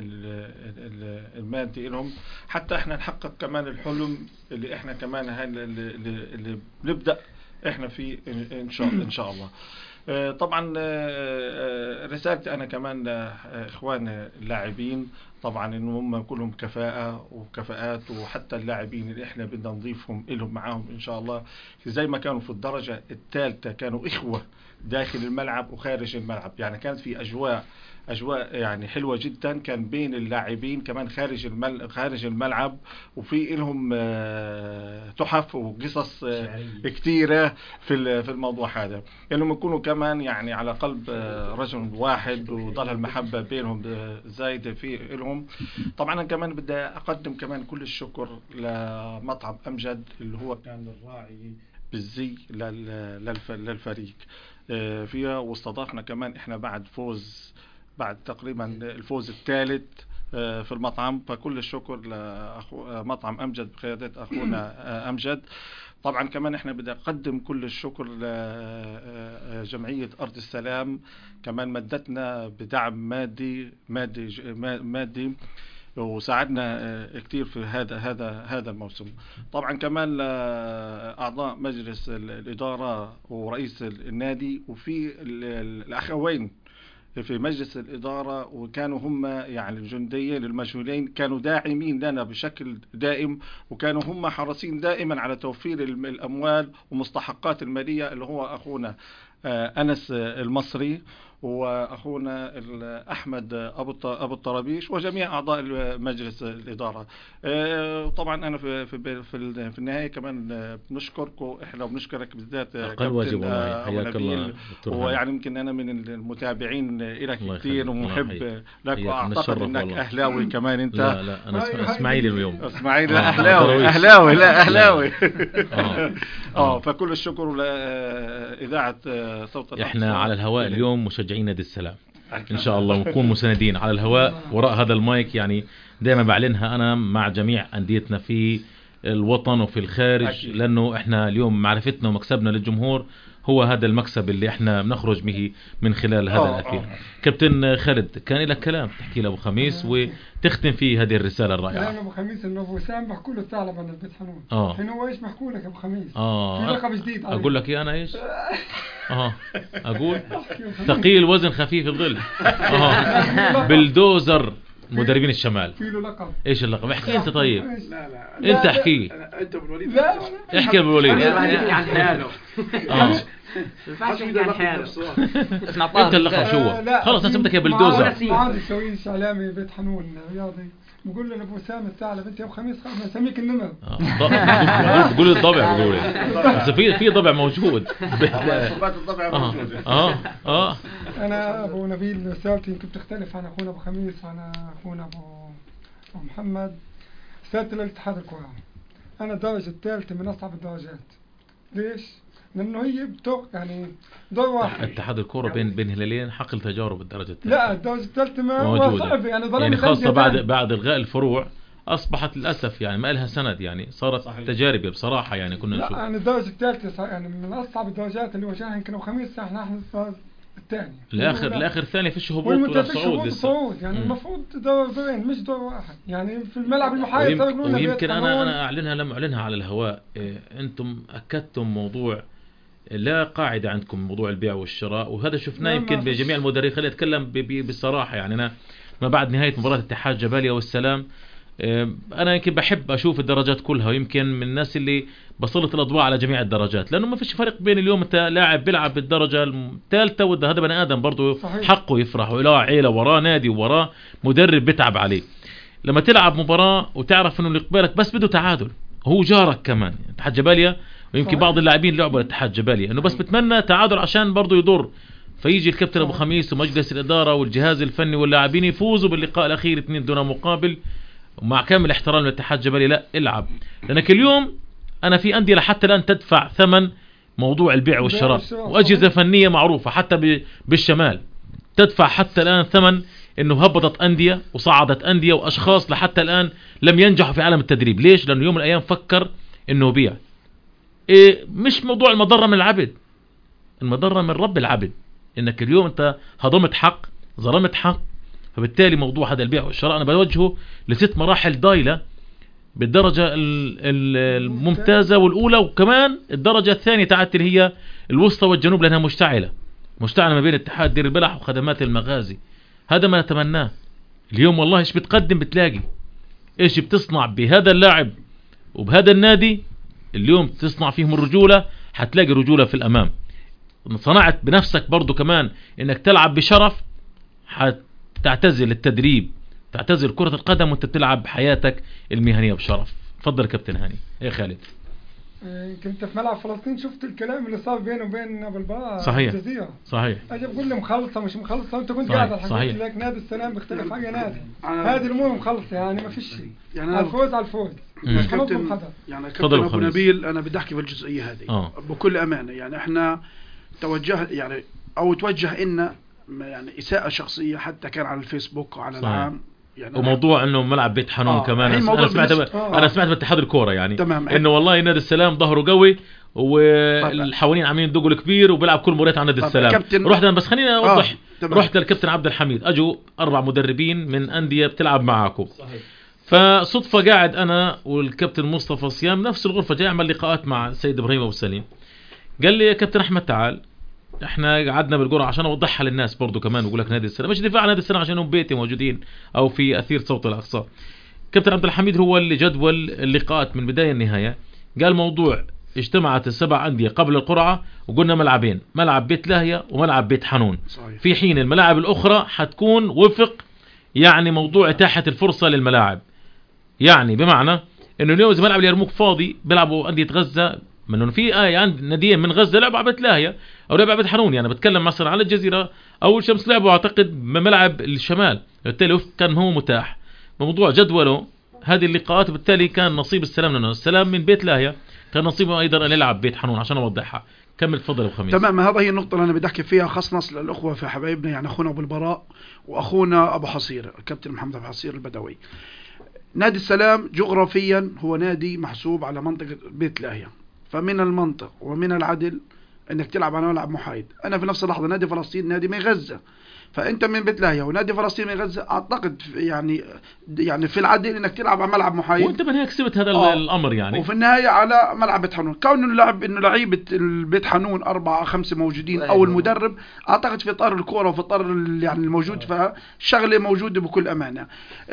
المادي لهم، حتى احنا نحقق كمان الحلم اللي احنا كمان اللي, اللي بنبدا احنا فيه ان شاء ان شاء الله. طبعا رسالتي انا كمان لاخواننا اللاعبين طبعا ان هم كلهم كفاءه وكفاءات، وحتى اللاعبين اللي احنا بدنا نضيفهم لهم معاهم ان شاء الله زي ما كانوا في الدرجه الثالثه كانوا اخوه داخل الملعب وخارج الملعب، يعني كانت في اجواء اجواء يعني حلوه جدا كان بين اللاعبين كمان خارج المل... خارج الملعب، وفي لهم تحف وقصص كثيره في في الموضوع هذا، انهم يكونوا كمان يعني على قلب رجل واحد وظل المحبه بينهم زايده في لهم. طبعا انا كمان بدي اقدم كمان كل الشكر لمطعم امجد اللي هو كان الراعي بالزي للفريق فيها، واستضافنا كمان احنا بعد فوز بعد تقريبا الفوز الثالث في المطعم، فكل الشكر لمطعم أمجد بقيادة أخونا أمجد. طبعا كمان احنا بدي أقدم كل الشكر لجمعية أرض السلام، كمان مدتنا بدعم مادي مادي مادي وساعدنا كثير في هذا هذا هذا الموسم. طبعا كمان أعضاء مجلس الإدارة ورئيس النادي وفي الأخوين في مجلس الإدارة، وكانوا هم يعني الجنديين المجهولين كانوا داعمين لنا بشكل دائم، وكانوا هم حريصين دائما على توفير الأموال ومستحقات المالية، اللي هو أخونا أنس المصري واخونا احمد ابو ابو الطرابيش وجميع اعضاء مجلس الاداره. طبعا انا في في في النهايه كمان بنشكركم احنا وبنشكرك بالذات كابتن حياك الله، ويعني يمكن انا من المتابعين لك كثير ومحب لك، واعتقد انك اهلاوي كمان انت. لا لا انا اسماعيلي اليوم. اسماعيلي لا اهلاوي اهلاوي لا اهلاوي اه فكل الشكر لاذاعه صوت الأقصى. احنا على الهواء اليوم مشجعين نادي السلام ان شاء الله، ونكون مساندين على الهواء وراء هذا المايك، يعني دائما بعلنها انا مع جميع انديتنا في الوطن وفي الخارج أكيد. لانه احنا اليوم معرفتنا ومكسبنا للجمهور هو هذا المكسب اللي احنا بنخرج به من خلال هذا أوه الاثير. أوه. كابتن خالد كان لك كلام تحكي لابو خميس وتختم فيه هذه الرساله الرائعه. لا ابو خميس انه ابو وسام بحكوا له الثعلب عن البيت حنون. اه حين هو ايش بحكوا لك ابو خميس؟ اه في لقب جديد عليك. اقول لك ايه انا ايش؟ اه اقول ثقيل وزن خفيف الظل. اه بلدوزر مدربين الشمال. في له لقب. ايش اللقب؟ احكي انت طيب. لا لا انت احكي. انت ابو الوليد. لا احكي ابو الوليد. يحكي عن حاله. اه الفاش يحكي عن حاله. انت اللقب شو؟ خلص انا سميتك يا بلدوزر. معاذ الشويش اعلامي بيت حنون رياضي بقول له لابو وسام الثعلب انت يا ابو خميس خلاص نسميك النمر. بقول لي الضبع بقول بس في في ضبع موجود. صفات الضبع موجوده. اه اه انا ابو نبيل رسالتي يمكن بتختلف عن اخونا ابو خميس وعن اخونا ابو ابو محمد. رسالتي للاتحاد الكره، انا الدرجه الثالثه من اصعب الدرجات. ليش؟ لانه هي بتوق يعني دور واحد. اتحاد الكره بين بين هلالين حقل تجارب الدرجه الثالثه. لا الدرجه الثالثه ما صعب يعني ظلام يعني خاصه بعد بعد الغاء الفروع اصبحت للاسف يعني ما لها سند، يعني صارت صحيح. تجارب بصراحه يعني كنا نشوف. لا يعني الدرجه الثالثه يعني من اصعب الدرجات اللي واجهها يمكن وخميس احنا احنا الثاني. الاخر الاخر الثاني فيش هبوط ولا صعود لسه. صعود يعني المفروض دور دورين مش دور واحد، يعني في الملعب المحايد ويمكن, ويمكن انا انا اعلنها لم اعلنها على الهواء. إيه انتم اكدتم موضوع لا قاعدة عندكم موضوع البيع والشراء، وهذا شفناه يمكن بجميع المدربين. خليني اتكلم بصراحة يعني انا ما بعد نهاية مباراة اتحاد جباليا والسلام انا يمكن بحب اشوف الدرجات كلها، ويمكن من الناس اللي بسلط الاضواء على جميع الدرجات، لانه ما فيش فرق بين اليوم انت لاعب بيلعب بالدرجة الثالثة وده هذا بني ادم برضه حقه يفرح وله عيلة وراه نادي وراه مدرب بيتعب عليه. لما تلعب مباراة وتعرف انه اللي قبالك بس بده تعادل، هو جارك كمان اتحاد جباليا، ويمكن بعض اللاعبين لعبوا الاتحاد جباليا انه بس بتمنى تعادل عشان برضه يضر، فيجي الكابتن ابو خميس ومجلس الاداره والجهاز الفني واللاعبين يفوزوا باللقاء الاخير اثنين دون مقابل. ومع كامل احترام للاتحاد جباليا لا العب، لانك اليوم انا في انديه لحتى الان تدفع ثمن موضوع البيع والشراء، واجهزه فنيه معروفه حتى بالشمال تدفع حتى الان ثمن انه هبطت انديه وصعدت انديه واشخاص لحتى الان لم ينجحوا في عالم التدريب. ليش؟ لانه يوم من الايام فكر انه بيع. إيه مش موضوع المضرة من العبد، المضرة من رب العبد، انك اليوم انت هضمت حق، ظلمت حق. فبالتالي موضوع هذا البيع والشراء انا بوجهه لست مراحل ضايلة، بالدرجة الممتازة والأولى، وكمان الدرجة الثانية تاعت اللي هي الوسطى والجنوب، لأنها مشتعلة مشتعلة ما بين اتحاد دير البلح وخدمات المغازي. هذا ما نتمناه اليوم. والله ايش بتقدم بتلاقي، ايش بتصنع بهذا اللاعب وبهذا النادي اليوم تصنع فيهم الرجولة، حتلاقي رجولة في الأمام. صنعت بنفسك برضو كمان انك تلعب بشرف، حتعتزل التدريب، تعتزل كرة القدم وانت بتلعب حياتك المهنية بشرف. تفضل كابتن هاني. ايه خالد؟ كنت في ملعب فلسطين، شفت الكلام اللي صار بينه وبين ابو البراء صحيح الجزيرة. صحيح. اجي بقول لي مخلصه مش مخلصه، وانت كنت صحيح. قاعد على صحيح. الحقيقة لك نادي السلام بيختلف حاجه نادي، هذه الامور مخلصه يعني ما فيش شيء، يعني على الفوز على الفوز. يعني كابتن يعني كابتن ابو نبيل انا بدي احكي في الجزئيه هذه أوه. بكل امانه. يعني احنا توجه يعني او توجه إن يعني اساءه شخصيه حتى كان على الفيسبوك وعلى صحيح. العام يعني وموضوع انه ملعب بيت حنون آه. كمان انا سمعت ب... انا سمعت باتحاد الكوره يعني تمام. انه والله نادي السلام ظهره قوي والحوالين عاملين يدقوا الكبير وبيلعب كل مباريات على نادي السلام. رحنا بس خلينا اوضح آه. رحت للكابتن عبد الحميد، اجوا اربع مدربين من انديه بتلعب معاكم صحيح. فصدفه قاعد انا والكابتن مصطفى صيام نفس الغرفه، جاي اعمل لقاءات مع السيد ابراهيم ابو سليم. قال لي يا كابتن احمد تعال، احنا قعدنا بالقرعه عشان اوضحها للناس برضو كمان، واقول لك نادي السلام مش دفاع عن نادي السلام عشانهم بيتي موجودين او في اثير صوت الاقصى. كابتن عبد الحميد هو اللي جدول اللقاءات من بدايه النهايه. قال موضوع اجتمعت السبع انديه قبل القرعه وقلنا ملعبين، ملعب بيت لاهيه وملعب بيت حنون صحيح. في حين الملاعب الاخرى حتكون وفق يعني موضوع اتاحه الفرصه للملاعب، يعني بمعنى انه اليوم اذا ملعب اليرموك فاضي بيلعبوا انديه غزه، من انه في آه عند ناديين من غزه لعبوا على بيت لاهيه او لعبوا على بيت حنون. يعني بتكلم مثلا على الجزيره او الشمس لعبوا اعتقد بملعب الشمال، بالتالي كان هو متاح بموضوع جدوله هذه اللقاءات. بالتالي كان نصيب السلام لانه السلام من بيت لاهيه، كان نصيبه ايضا ان يلعب بيت حنون عشان اوضحها. كمل تفضل ابو خميس. تمام، هذه هي النقطه اللي انا بدي احكي فيها، خاصه نصل للاخوه في حبايبنا، يعني اخونا ابو البراء واخونا ابو حصير الكابتن محمد ابو حصير البدوي. نادي السلام جغرافيا هو نادي محسوب على منطقه بيت لاهيه، فمن المنطق ومن العدل انك تلعب على ملعب محايد. انا في نفس اللحظه نادي فلسطين نادي من غزه، فانت من بيت لاهيه ونادي فلسطين من غزه، اعتقد يعني يعني في العدل انك تلعب على ملعب محايد، وانت من هيك كسبت هذا آه. الامر يعني. وفي النهايه على ملعب بيت حنون، كون انه لعب انه لعيبه البيت حنون اربعه خمسه موجودين او المدرب، اعتقد في اطار الكوره وفي اطار يعني الموجود، فشغله موجوده بكل امانه.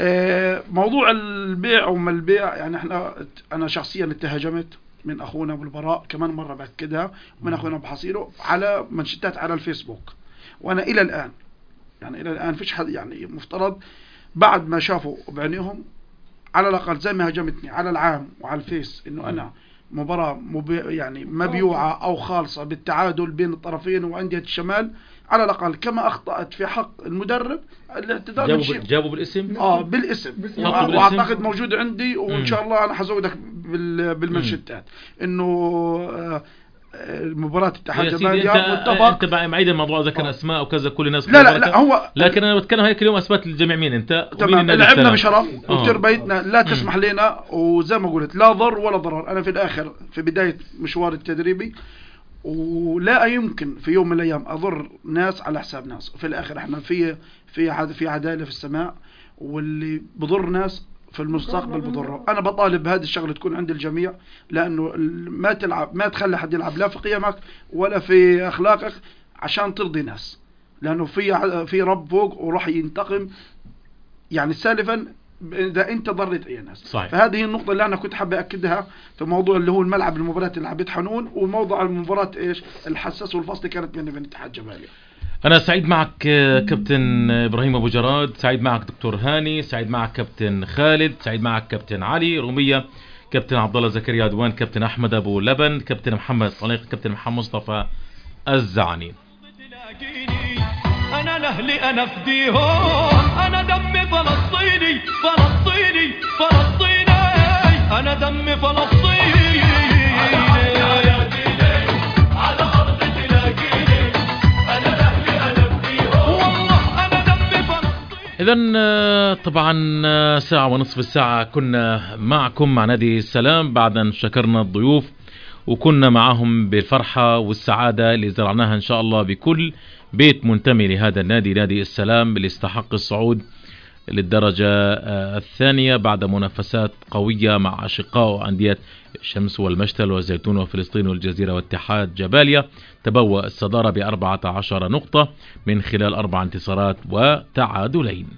آه موضوع البيع وما البيع، يعني احنا انا شخصيا اتهاجمت من اخونا ابو البراء كمان مره باكدها، ومن اخونا ابو حصيره على منشطات على الفيسبوك، وانا الى الان يعني الى الان فيش حد يعني مفترض بعد ما شافوا بعينيهم على الاقل زي ما هاجمتني على العام وعلى الفيس انه انا مباراه مبي يعني مبيوعه او خالصه بالتعادل بين الطرفين وانديه الشمال، على الاقل كما اخطات في حق المدرب الاعتذار. جابوا بال... جابوا بالاسم اه بالاسم واعتقد موجود عندي، وان شاء الله انا حزودك بال... بالمنشطات انه آه المباراة اتحاد جماهيرية متفق. انت بعيد الموضوع ذكر اسماء وكذا كل الناس لا لا لا هو لكن انا بتكلم هيك اليوم اثبت للجميع مين انت. تمام، لعبنا بشرف وتربيتنا لا تسمح لنا، وزي ما قلت لا ضر ولا ضرر. انا في الاخر في بداية مشوار التدريبي ولا يمكن في يوم من الايام اضر ناس على حساب ناس، وفي الاخر احنا في في في عدالة في السماء، واللي بضر ناس في المستقبل بضره. انا بطالب بهذه الشغله تكون عند الجميع، لانه ما تلعب ما تخلي حد يلعب لا في قيمك ولا في اخلاقك عشان ترضي ناس، لانه في في رب فوق وراح ينتقم يعني سالفا اذا انت ضريت اي ناس صحيح. فهذه النقطه اللي انا كنت حابب اكدها في موضوع اللي هو الملعب المباراه اللي لعبت حنون، وموضوع المباراه ايش الحساس والفصل كانت بين بين اتحاد جماهيري. أنا سعيد معك كابتن إبراهيم أبو جراد، سعيد معك دكتور هاني، سعيد معك كابتن خالد، سعيد معك كابتن علي رومية، كابتن عبد الله زكريا عدوان، كابتن أحمد أبو لبن، كابتن محمد طليق، كابتن محمد مصطفى الزعني. أنا لأهلي أنا فديهم، أنا دمي فلسطيني فلسطيني فلسطيني، أنا دمي فلسطيني. إذن طبعا ساعة ونصف الساعة كنا معكم مع نادي السلام بعد أن شكرنا الضيوف وكنا معهم بالفرحة والسعادة اللي زرعناها إن شاء الله بكل بيت منتمي لهذا النادي، نادي السلام اللي استحق الصعود للدرجة الثانية بعد منافسات قوية مع أشقاء أندية الشمس والمشتل والزيتون وفلسطين والجزيرة واتحاد جباليا. تبوأ الصدارة بأربعة عشر نقطة من خلال أربع انتصارات وتعادلين.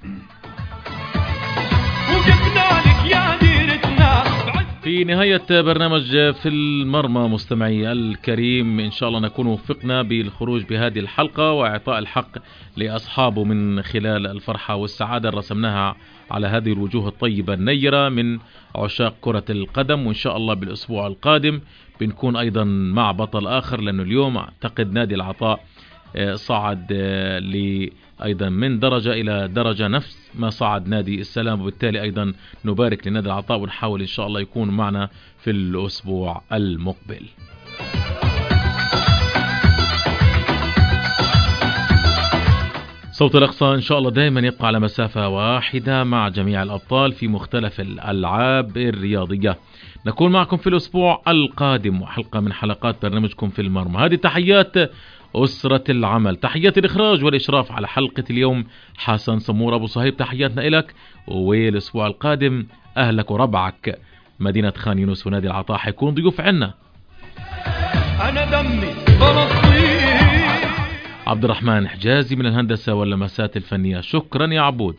في نهاية برنامج في المرمى مستمعي الكريم إن شاء الله نكون وفقنا بالخروج بهذه الحلقة وإعطاء الحق لأصحابه من خلال الفرحة والسعادة اللي رسمناها على هذه الوجوه الطيبة النيرة من عشاق كرة القدم. وإن شاء الله بالأسبوع القادم بنكون أيضا مع بطل آخر، لأنه اليوم أعتقد نادي العطاء صعد لي أيضا من درجة إلى درجة نفس ما صعد نادي السلام، وبالتالي أيضا نبارك لنادي العطاء ونحاول إن شاء الله يكون معنا في الأسبوع المقبل. صوت الأقصى إن شاء الله دائما يبقى على مسافة واحدة مع جميع الأبطال في مختلف الألعاب الرياضية. نكون معكم في الأسبوع القادم وحلقة من حلقات برنامجكم في المرمى. هذه تحيات أسرة العمل، تحيات الإخراج والإشراف على حلقة اليوم حسن صمور أبو صهيب، تحياتنا إلك. والأسبوع القادم أهلك وربعك مدينة خان يونس ونادي العطاء حيكون ضيوف عنا. أنا دمي فلسطين. عبد الرحمن حجازي من الهندسة واللمسات الفنية. شكرا يا عبود.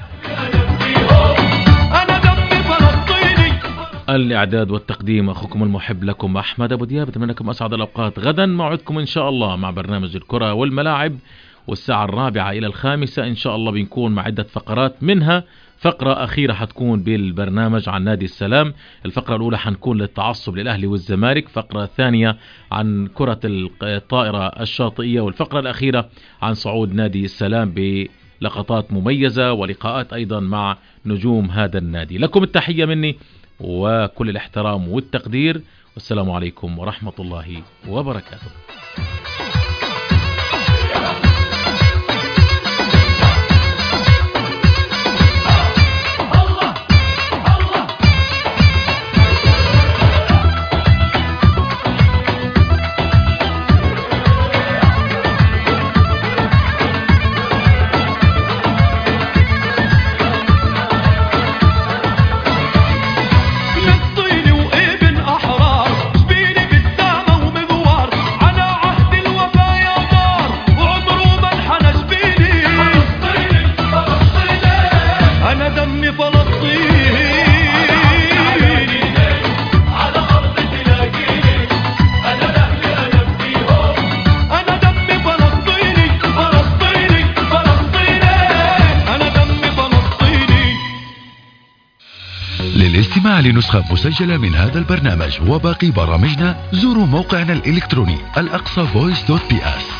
أنا دمي فلسطيني. الإعداد والتقديم أخوكم المحب لكم أحمد أبو دياب. أتمنى لكم أسعد الأوقات. غدا موعدكم إن شاء الله مع برنامج الكرة والملاعب، والساعة الرابعة إلى الخامسة إن شاء الله بنكون مع عدة فقرات، منها فقرة أخيرة حتكون بالبرنامج عن نادي السلام. الفقرة الأولى حنكون للتعصب للأهلي والزمالك، فقرة ثانية عن كرة الطائرة الشاطئية، والفقرة الأخيرة عن صعود نادي السلام بلقطات مميزة ولقاءات أيضا مع نجوم هذا النادي. لكم التحية مني وكل الاحترام والتقدير، والسلام عليكم ورحمة الله وبركاته. للاستماع لنسخة مسجلة من هذا البرنامج وباقي برامجنا زوروا موقعنا الإلكتروني الأقصى فويس دوت بي اس.